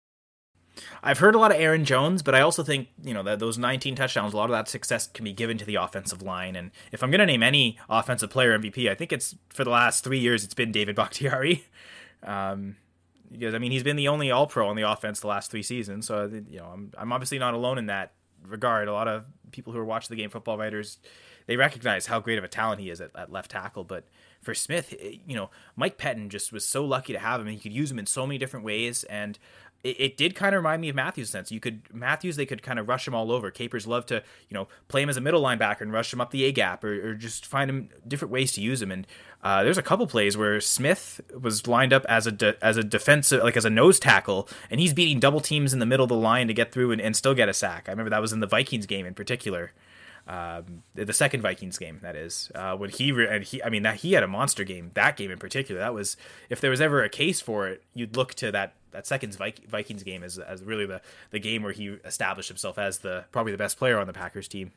I've heard a lot of Aaron Jones, but I also think, that those 19 touchdowns, a lot of that success can be given to the offensive line. And if I'm going to name any offensive player MVP, I think it's for the last 3 years, it's been David Bakhtiari. Because, he's been the only All-Pro on the offense the last 3 seasons. So, I'm obviously not alone in that regard. A lot of people who are watching the game, football writers, they recognize how great of a talent he is at left tackle. But for Smith, Mike Pettin just was so lucky to have him, and he could use him in so many different ways. And it did kind of remind me of Matthews' sense. They could kind of rush him all over. Capers love to, play him as a middle linebacker and rush him up the A-gap or just find him different ways to use him. And there's a couple plays where Smith was lined up as a defensive, like as a nose tackle, and he's beating double teams in the middle of the line to get through and still get a sack. I remember that was in the Vikings game in particular. The second Vikings game, that is, when he had a monster game. That game in particular, that was, if there was ever a case for it, you'd look to that second Vikings game as really the game where he established himself as probably the best player on the Packers team.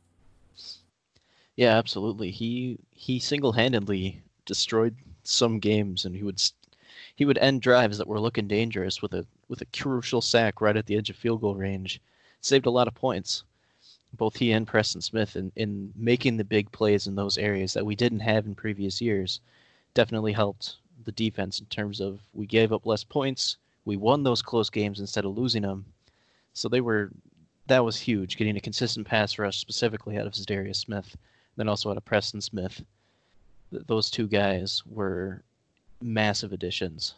Yeah, absolutely. He single-handedly destroyed some games, and he would end drives that were looking dangerous with a crucial sack right at the edge of field goal range. Saved a lot of points. Both he and Preston Smith in making the big plays in those areas that we didn't have in previous years definitely helped the defense in terms of we gave up less points. We won those close games instead of losing them. So that was huge, getting a consistent pass rush specifically out of Darius Smith, then also out of Preston Smith. Those two guys were massive additions.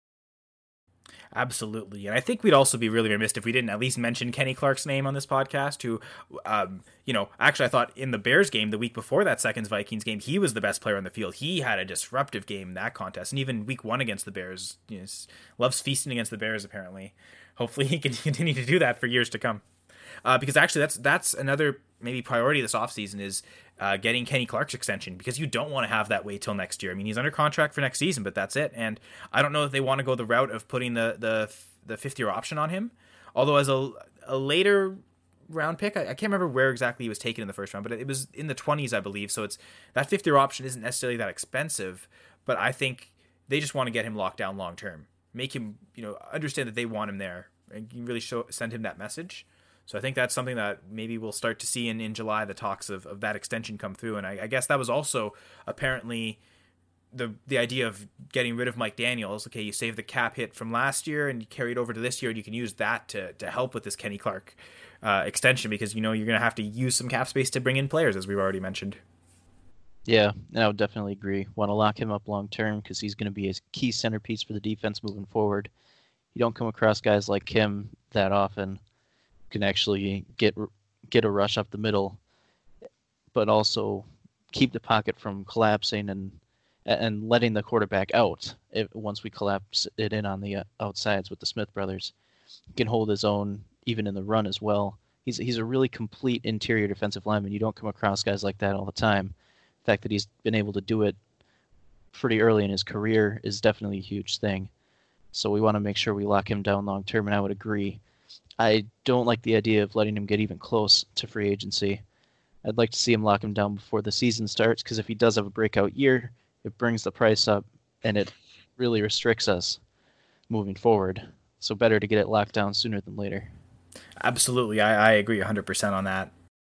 Absolutely. And I think we'd also be really remiss if we didn't at least mention Kenny Clark's name on this podcast, who, actually I thought in the Bears game the week before that second Vikings game, he was the best player on the field. He had a disruptive game in that contest. And even week 1 against the Bears, loves feasting against the Bears, apparently. Hopefully he can continue to do that for years to come. Because actually that's another maybe priority this offseason is getting Kenny Clark's extension, because you don't want to have that wait till next year. He's under contract for next season, but that's it. And I don't know if they want to go the route of putting the 5th-year option on him. Although as a later round pick, I can't remember where exactly he was taken in the first round, but it was in the 20s, I believe. So it's that 5th-year option isn't necessarily that expensive, but I think they just want to get him locked down long term, make him understand that they want him there, and really send him that message. So I think that's something that maybe we'll start to see in July, the talks of that extension come through. And I guess that was also apparently the idea of getting rid of Mike Daniels. Okay, you save the cap hit from last year and you carry it over to this year, and you can use that to help with this Kenny Clark extension, because you're going to have to use some cap space to bring in players, as we've already mentioned. Yeah, I would definitely agree. Want to lock him up long term because he's going to be a key centerpiece for the defense moving forward. You don't come across guys like him that often. Can actually get a rush up the middle, but also keep the pocket from collapsing and letting the quarterback out once we collapse it in on the outsides with the Smith brothers. He can hold his own even in the run as well. He's a really complete interior defensive lineman. You don't come across guys like that all the time. The fact that he's been able to do it pretty early in his career is definitely a huge thing. So we want to make sure we lock him down long term, and I would agree. I don't like the idea of letting him get even close to free agency. I'd like to see him lock him down before the season starts, because if he does have a breakout year, it brings the price up, and it really restricts us moving forward. So better to get it locked down sooner than later. Absolutely, I agree 100% on that.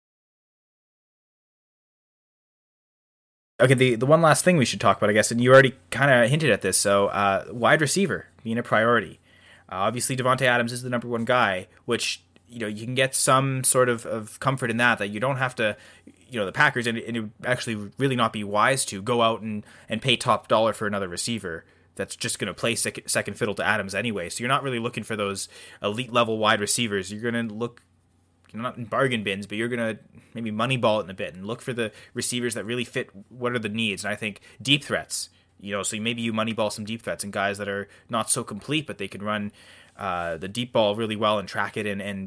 Okay, the one last thing we should talk about, I guess, and you already kind of hinted at this, so wide receiver being a priority. Obviously, Davante Adams is the number one guy, which, you can get some sort of comfort in that you don't have to, the Packers, and it would actually really not be wise to go out and pay top dollar for another receiver that's just going to play second fiddle to Adams anyway. So you're not really looking for those elite level wide receivers. You're going to look, not in bargain bins, but you're going to maybe moneyball it in a bit and look for the receivers that really fit what are the needs. And I think deep threats, so maybe you moneyball some deep threats and guys that are not so complete, but they can run the deep ball really well and track it and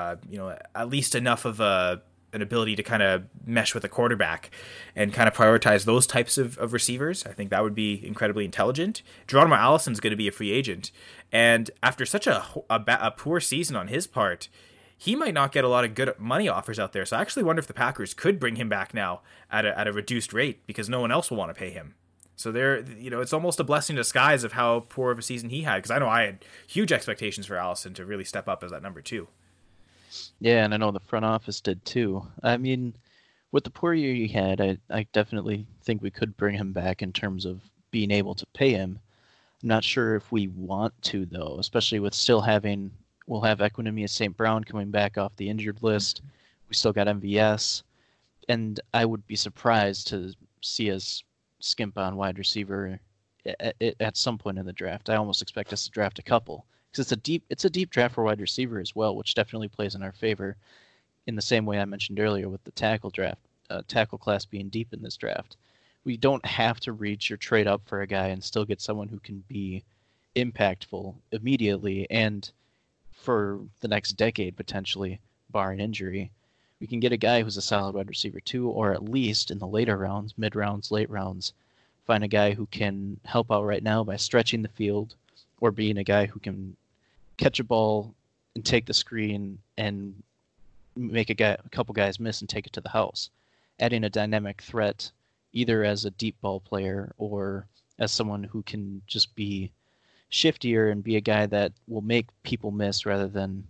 at least enough of an ability to kind of mesh with a quarterback and kind of prioritize those types of receivers. I think that would be incredibly intelligent. Geronimo Allison's going to be a free agent. And after such a poor season on his part, he might not get a lot of good money offers out there. So I actually wonder if the Packers could bring him back now at a reduced rate because no one else will want to pay him. So it's almost a blessing in disguise of how poor of a season he had. Because I know I had huge expectations for Allison to really step up as that number 2. Yeah, and I know the front office did too. I mean, with the poor year he had, I definitely think we could bring him back in terms of being able to pay him. I'm not sure if we want to, though, especially with still we'll have Equanimeous St. Brown coming back off the injured list. We still got MVS. And I would be surprised to see us skimp on wide receiver at some point in the draft. I almost expect us to draft a couple. Because it's a deep draft for wide receiver as well, which definitely plays in our favor. In the same way I mentioned earlier with the tackle class being deep in this draft, we don't have to reach or trade up for a guy and still get someone who can be impactful immediately and for the next decade potentially, barring injury. We can get a guy who's a solid wide receiver too, or at least in the later rounds, mid rounds, late rounds, find a guy who can help out right now by stretching the field or being a guy who can catch a ball and take the screen and make a couple guys miss and take it to the house. Adding a dynamic threat, either as a deep ball player or as someone who can just be shiftier and be a guy that will make people miss rather than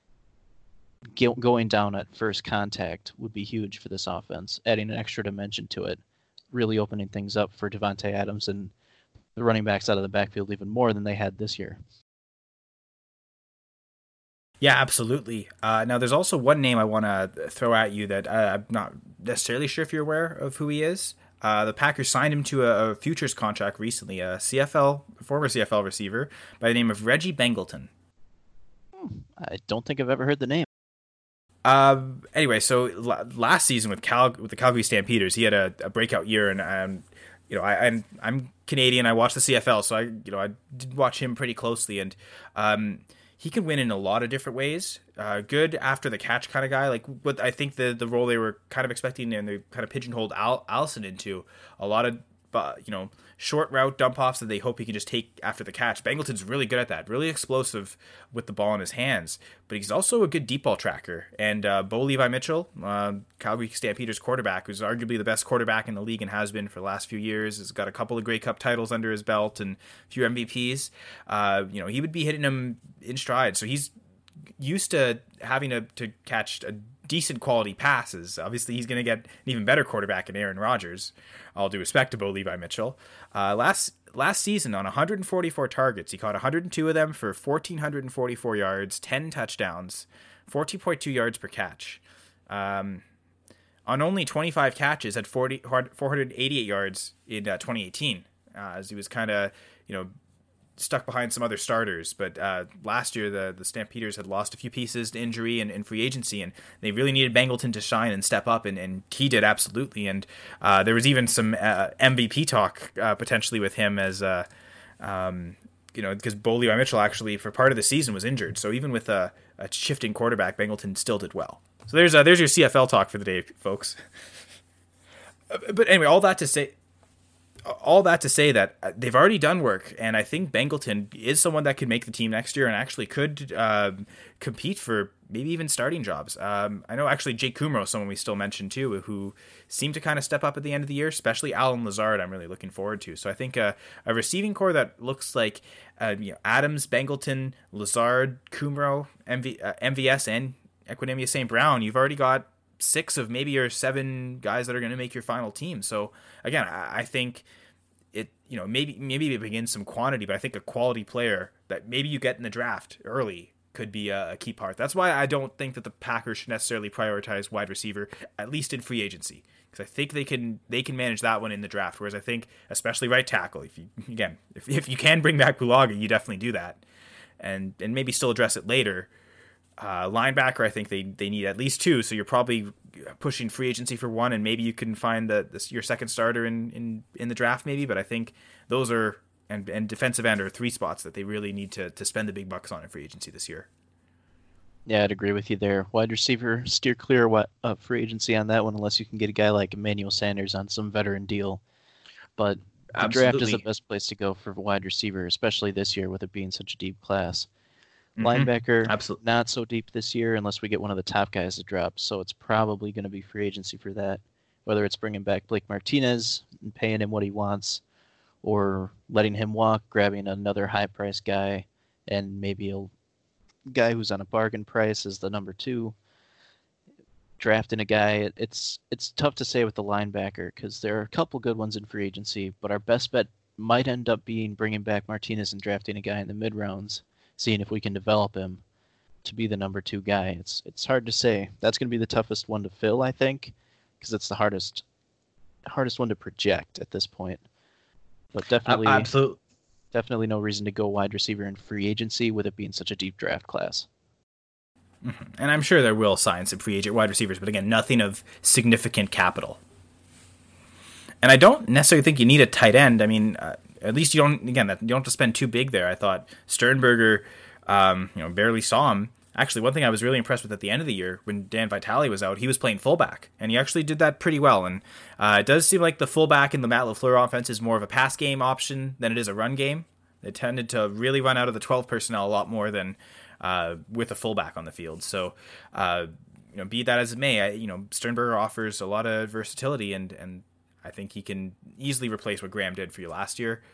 going down at first contact would be huge for this offense. Adding an extra dimension to it, really opening things up for Davante Adams and the running backs out of the backfield even more than they had this year. Yeah, absolutely. Now, there's also one name I want to throw at you that I'm not necessarily sure if you're aware of who he is. The Packers signed him to a futures contract recently, a former CFL receiver by the name of Reggie Bengleton. I don't think I've ever heard the name. Anyway, so last season with the Calgary Stampeders, he had a breakout year, and I'm Canadian. I watch the CFL, so I did watch him pretty closely, and he can win in a lot of different ways. Good after the catch kind of guy, like what I think the role they were kind of expecting, and they kind of pigeonholed Allison into a lot of short route dump offs that they hope he can just take after the catch. Bengleton's really good at that, really explosive with the ball in his hands, but he's also a good deep ball tracker. And Bo Levi Mitchell, Calgary Stampeders quarterback, who's arguably the best quarterback in the league and has been for the last few years, has got a couple of Grey Cup titles under his belt and a few MVPs. He would be hitting them in stride. So he's used to having to catch a decent quality passes. Obviously, he's going to get an even better quarterback in Aaron Rodgers. All due respect to Bo Levi Mitchell. Last season, on 144 targets, he caught 102 of them for 1,444 yards, 10 touchdowns, 14.2 yards per catch. On only 25 catches, had 488 yards in 2018, as he was kind of, stuck behind some other starters. But last year, the Stampeders had lost a few pieces to injury and free agency, and they really needed Bengleton to shine and step up, and he did absolutely. And there was even some MVP talk potentially with him as, because Bo Levi Mitchell actually for part of the season was injured. So even with a shifting quarterback, Bengleton still did well. So there's your CFL talk for the day, folks. But anyway, all that to say, all that to say that they've already done work, and I think Bangleton is someone that could make the team next year and actually could compete for maybe even starting jobs. I know actually Jake Kumro, someone we still mentioned too, who seemed to kind of step up at the end of the year, especially Alan Lazard. I'm really looking forward to. So I think a receiving core that looks like Adams, Bangleton, Lazard, Kumro, MVS, and Equinemius St. Brown. You've already got 6 of maybe your 7 guys that are going to make your final team. So again, I think it, maybe it begins some quantity, but I think a quality player that maybe you get in the draft early could be a key part. That's why I don't think that the Packers should necessarily prioritize wide receiver, at least in free agency, because I think they can manage that one in the draft. Whereas I think, especially right tackle, if you can bring back Bulaga, you definitely do that, and maybe still address it later. Linebacker, I think they need at least 2, so you're probably pushing free agency for 1, and maybe you can find your second starter in the draft, maybe. But I think those are and defensive end are 3 spots that they really need to spend the big bucks on in free agency this year. Yeah, I'd agree with you there. Wide receiver, steer clear of free agency on that one, unless you can get a guy like Emmanuel Sanders on some veteran deal. But the draft is the best place to go for wide receiver, especially this year with it being such a deep class. Linebacker, not so deep this year unless we get one of the top guys to drop. So it's probably going to be free agency for that. Whether it's bringing back Blake Martinez and paying him what he wants, or letting him walk, grabbing another high-priced guy, and maybe a guy who's on a bargain price as the number 2. Drafting a guy, it's tough to say with the linebacker because there are a couple good ones in free agency, but our best bet might end up being bringing back Martinez and drafting a guy in the mid-rounds, seeing if we can develop him to be the number 2 guy. It's hard to say. That's going to be the toughest one to fill, I think, because it's the hardest one to project at this point. But definitely no reason to go wide receiver in free agency with it being such a deep draft class. Mm-hmm. And I'm sure there will sign some free agent wide receivers, but again, nothing of significant capital. And I don't necessarily think you need a tight end. I mean, at least you don't have to spend too big there. I thought Sternberger, barely saw him. Actually, one thing I was really impressed with at the end of the year when Dan Vitale was out, he was playing fullback, and he actually did that pretty well. And it does seem like the fullback in the Matt LaFleur offense is more of a pass game option than it is a run game. They tended to really run out of the 12 personnel a lot more than with a fullback on the field. So, be that as it may, Sternberger offers a lot of versatility, and I think he can easily replace what Graham did for you last year.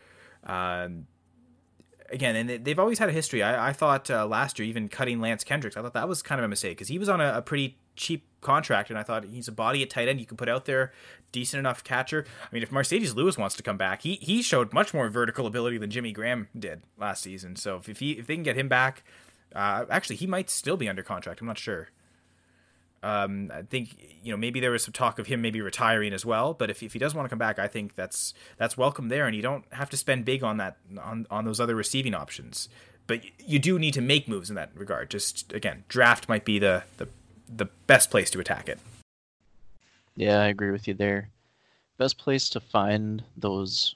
Again, and they've always had a history. I thought last year, even cutting Lance Kendricks, I thought that was kind of a mistake because he was on a pretty cheap contract, and I thought he's a body at tight end you can put out there, decent enough catcher. I mean, if Mercedes Lewis wants to come back, he showed much more vertical ability than Jimmy Graham did last season. So if they can get him back, actually, he might still be under contract. I'm not sure. I think maybe there was some talk of him maybe retiring as well, but if he does want to come back, I think that's welcome there, and you don't have to spend big on that on those other receiving options. But you do need to make moves in that regard. Just again, draft might be the best place to attack it. Yeah, I agree with you there. Best place to find those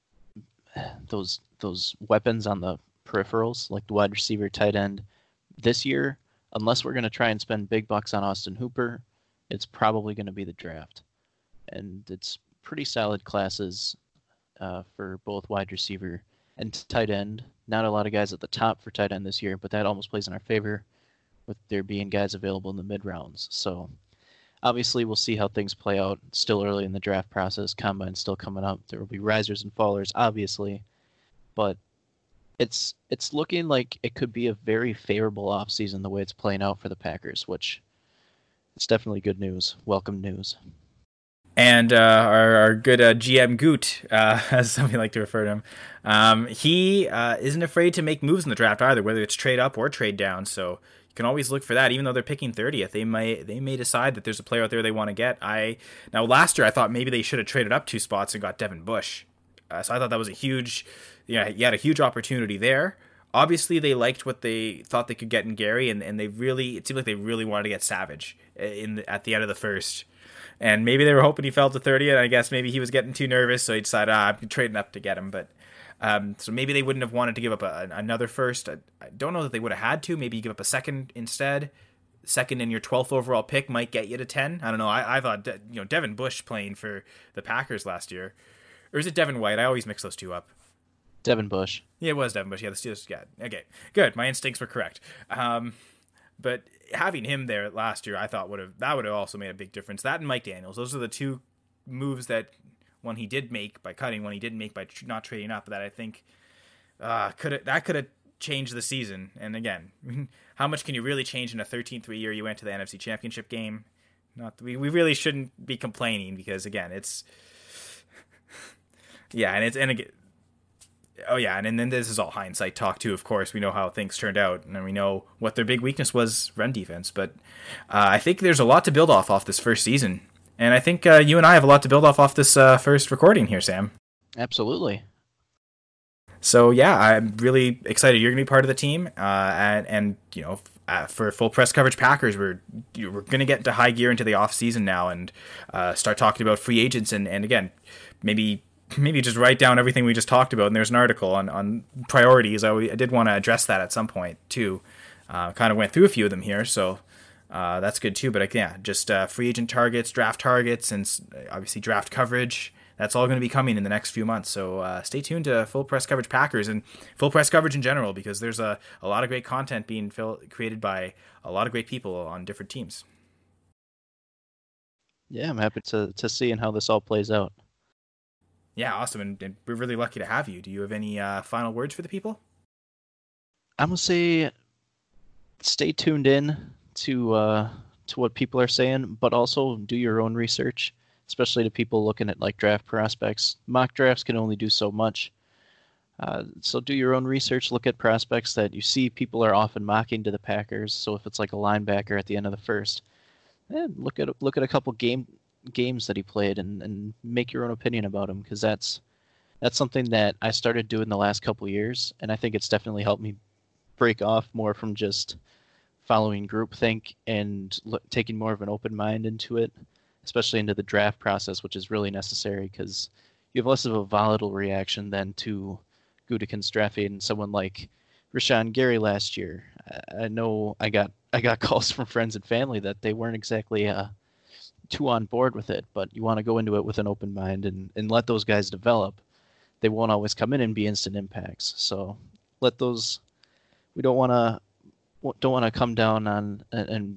weapons on the peripherals, like the wide receiver, tight end, this year. Unless we're going to try and spend big bucks on Austin Hooper, it's probably going to be the draft. And it's pretty solid classes for both wide receiver and tight end. Not a lot of guys at the top for tight end this year, but that almost plays in our favor with there being guys available in the mid-rounds. So obviously we'll see how things play out. It's still early in the draft process. Combine's still coming up. There will be risers and fallers, obviously. But it's looking like it could be a very favorable offseason the way it's playing out for the Packers, which it's definitely good news. Welcome news. And our good GM Goot, as some like to refer to him, he isn't afraid to make moves in the draft either, whether it's trade up or trade down. So you can always look for that. Even though they're picking 30th, they may decide that there's a player out there they want to get. Now last year I thought maybe they should have traded up 2 spots and got Devin Bush. So I thought that was a huge, you had a huge opportunity there. Obviously, they liked what they thought they could get in Gary, and it seemed like they really wanted to get Savage at the end of the first. And maybe they were hoping he fell to 30, and I guess maybe he was getting too nervous, so he decided, I'm trading up to get him. But so maybe they wouldn't have wanted to give up another first. I don't know that they would have had to. Maybe you give up a second instead. Second and your 12th overall pick might get you to 10. I don't know. I thought Devin Bush playing for the Packers last year Or is it Devin White? I always mix those two up. Devin Bush. Yeah, it was Devin Bush. Yeah, the Steelers. Yeah, okay, good. My instincts were correct. But having him there last year, I thought would have also made a big difference. That and Mike Daniels. Those are the two moves that one he did make by cutting, one he didn't make by not trading up. That I think could have changed the season. And again, how much can you really change in a 13-3 year? You went to the NFC Championship game. We really shouldn't be complaining because again, it's yeah, and again. Oh yeah, and then this is all hindsight talk too. Of course, we know how things turned out, and we know what their big weakness was: run defense. But I think there's a lot to build off this first season, and I think you and I have a lot to build off this first recording here, Sam. Absolutely. So yeah, I'm really excited. You're gonna be part of the team, and you know, for Full Press Coverage Packers, we're gonna get into high gear into the off season now, and start talking about free agents, and again, maybe just write down everything we just talked about. And there's an article on priorities. I did want to address that at some point too. Kind of went through a few of them here, so that's good too. But yeah, just free agent targets, draft targets, and obviously draft coverage. That's all going to be coming in the next few months. So stay tuned to Full Press Coverage Packers and Full Press Coverage in general, because there's a lot of great content being created by a lot of great people on different teams. Yeah, I'm happy to see how this all plays out. Yeah, awesome, and we're really lucky to have you. Do you have any final words for the people? I'm gonna say, stay tuned in to what people are saying, but also do your own research, especially to people looking at like draft prospects. Mock drafts can only do so much, so do your own research. Look at prospects that you see people are often mocking to the Packers. So if it's like a linebacker at the end of the first, look at a couple games that he played and make your own opinion about him, because that's something that I started doing the last couple years, and I think it's definitely helped me break off more from just following groupthink and taking more of an open mind into it, especially into the draft process, which is really necessary because you have less of a volatile reaction than to Gutekunst drafting someone like Rashawn Gary last year. I know I got calls from friends and family that they weren't exactly too on board with it, but you want to go into it with an open mind and let those guys develop. They won't always come in and be instant impacts. So we don't want to come down on and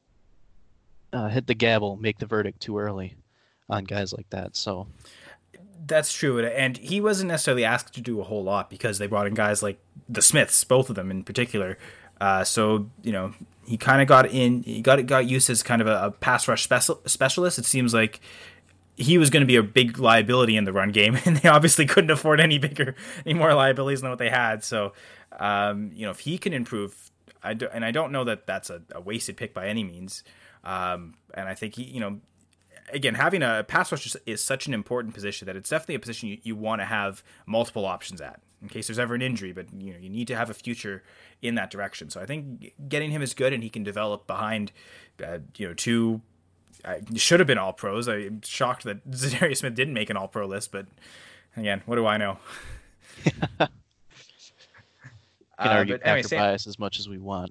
hit the gavel, make the verdict too early on guys like that. So that's true, and he wasn't necessarily asked to do a whole lot because they brought in guys like the Smiths, both of them in particular. So you know, he kind of got used as kind of a pass rush specialist. It seems like he was going to be a big liability in the run game, and they obviously couldn't afford any more liabilities than what they had. So you know, if he can improve, and I don't know that that's a wasted pick by any means. And I think he, you know, again, having a pass rush is such an important position that it's definitely a position you want to have multiple options at in case there's ever an injury, but you know, you need to have a future in that direction. So I think getting him is good, and he can develop behind, you know, two should have been all pros. I'm shocked that Za'Darius Smith didn't make an all pro list, but again, what do I know? We can argue Packer bias as much as we want.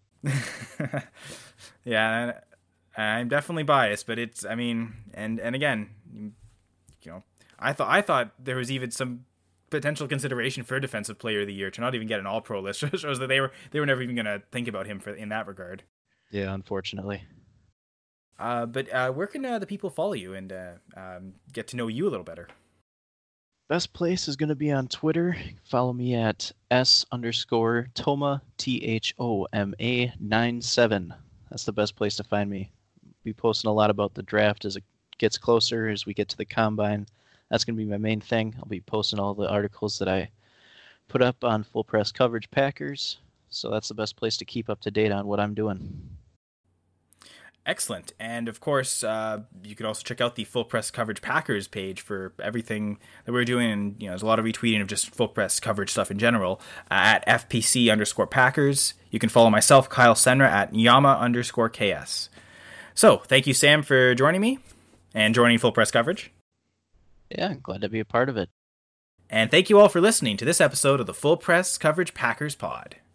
Yeah, I'm definitely biased, but it's, I mean, and again, you know, I thought there was even some potential consideration for Defensive Player of the Year to not even get an All-Pro list. Shows that they were never even going to think about him in that regard. Yeah, unfortunately. But where can the people follow you and get to know you a little better? Best place is going to be on Twitter. Follow me at S_Toma, THOMA 97. That's the best place to find me. Be posting a lot about the draft as it gets closer, as we get to the combine. That's going to be my main thing. I'll be posting all the articles that I put up on Full Press Coverage Packers. So that's the best place to keep up to date on what I'm doing. Excellent. And of course, you could also check out the Full Press Coverage Packers page for everything that we're doing. And, you know, there's a lot of retweeting of just Full Press coverage stuff in general at FPC_Packers. You can follow myself, Kyle Senra, at Yama_KS. So thank you, Sam, for joining me and joining Full Press Coverage. Yeah, I'm glad to be a part of it. And thank you all for listening to this episode of the Full Press Coverage Packers pod.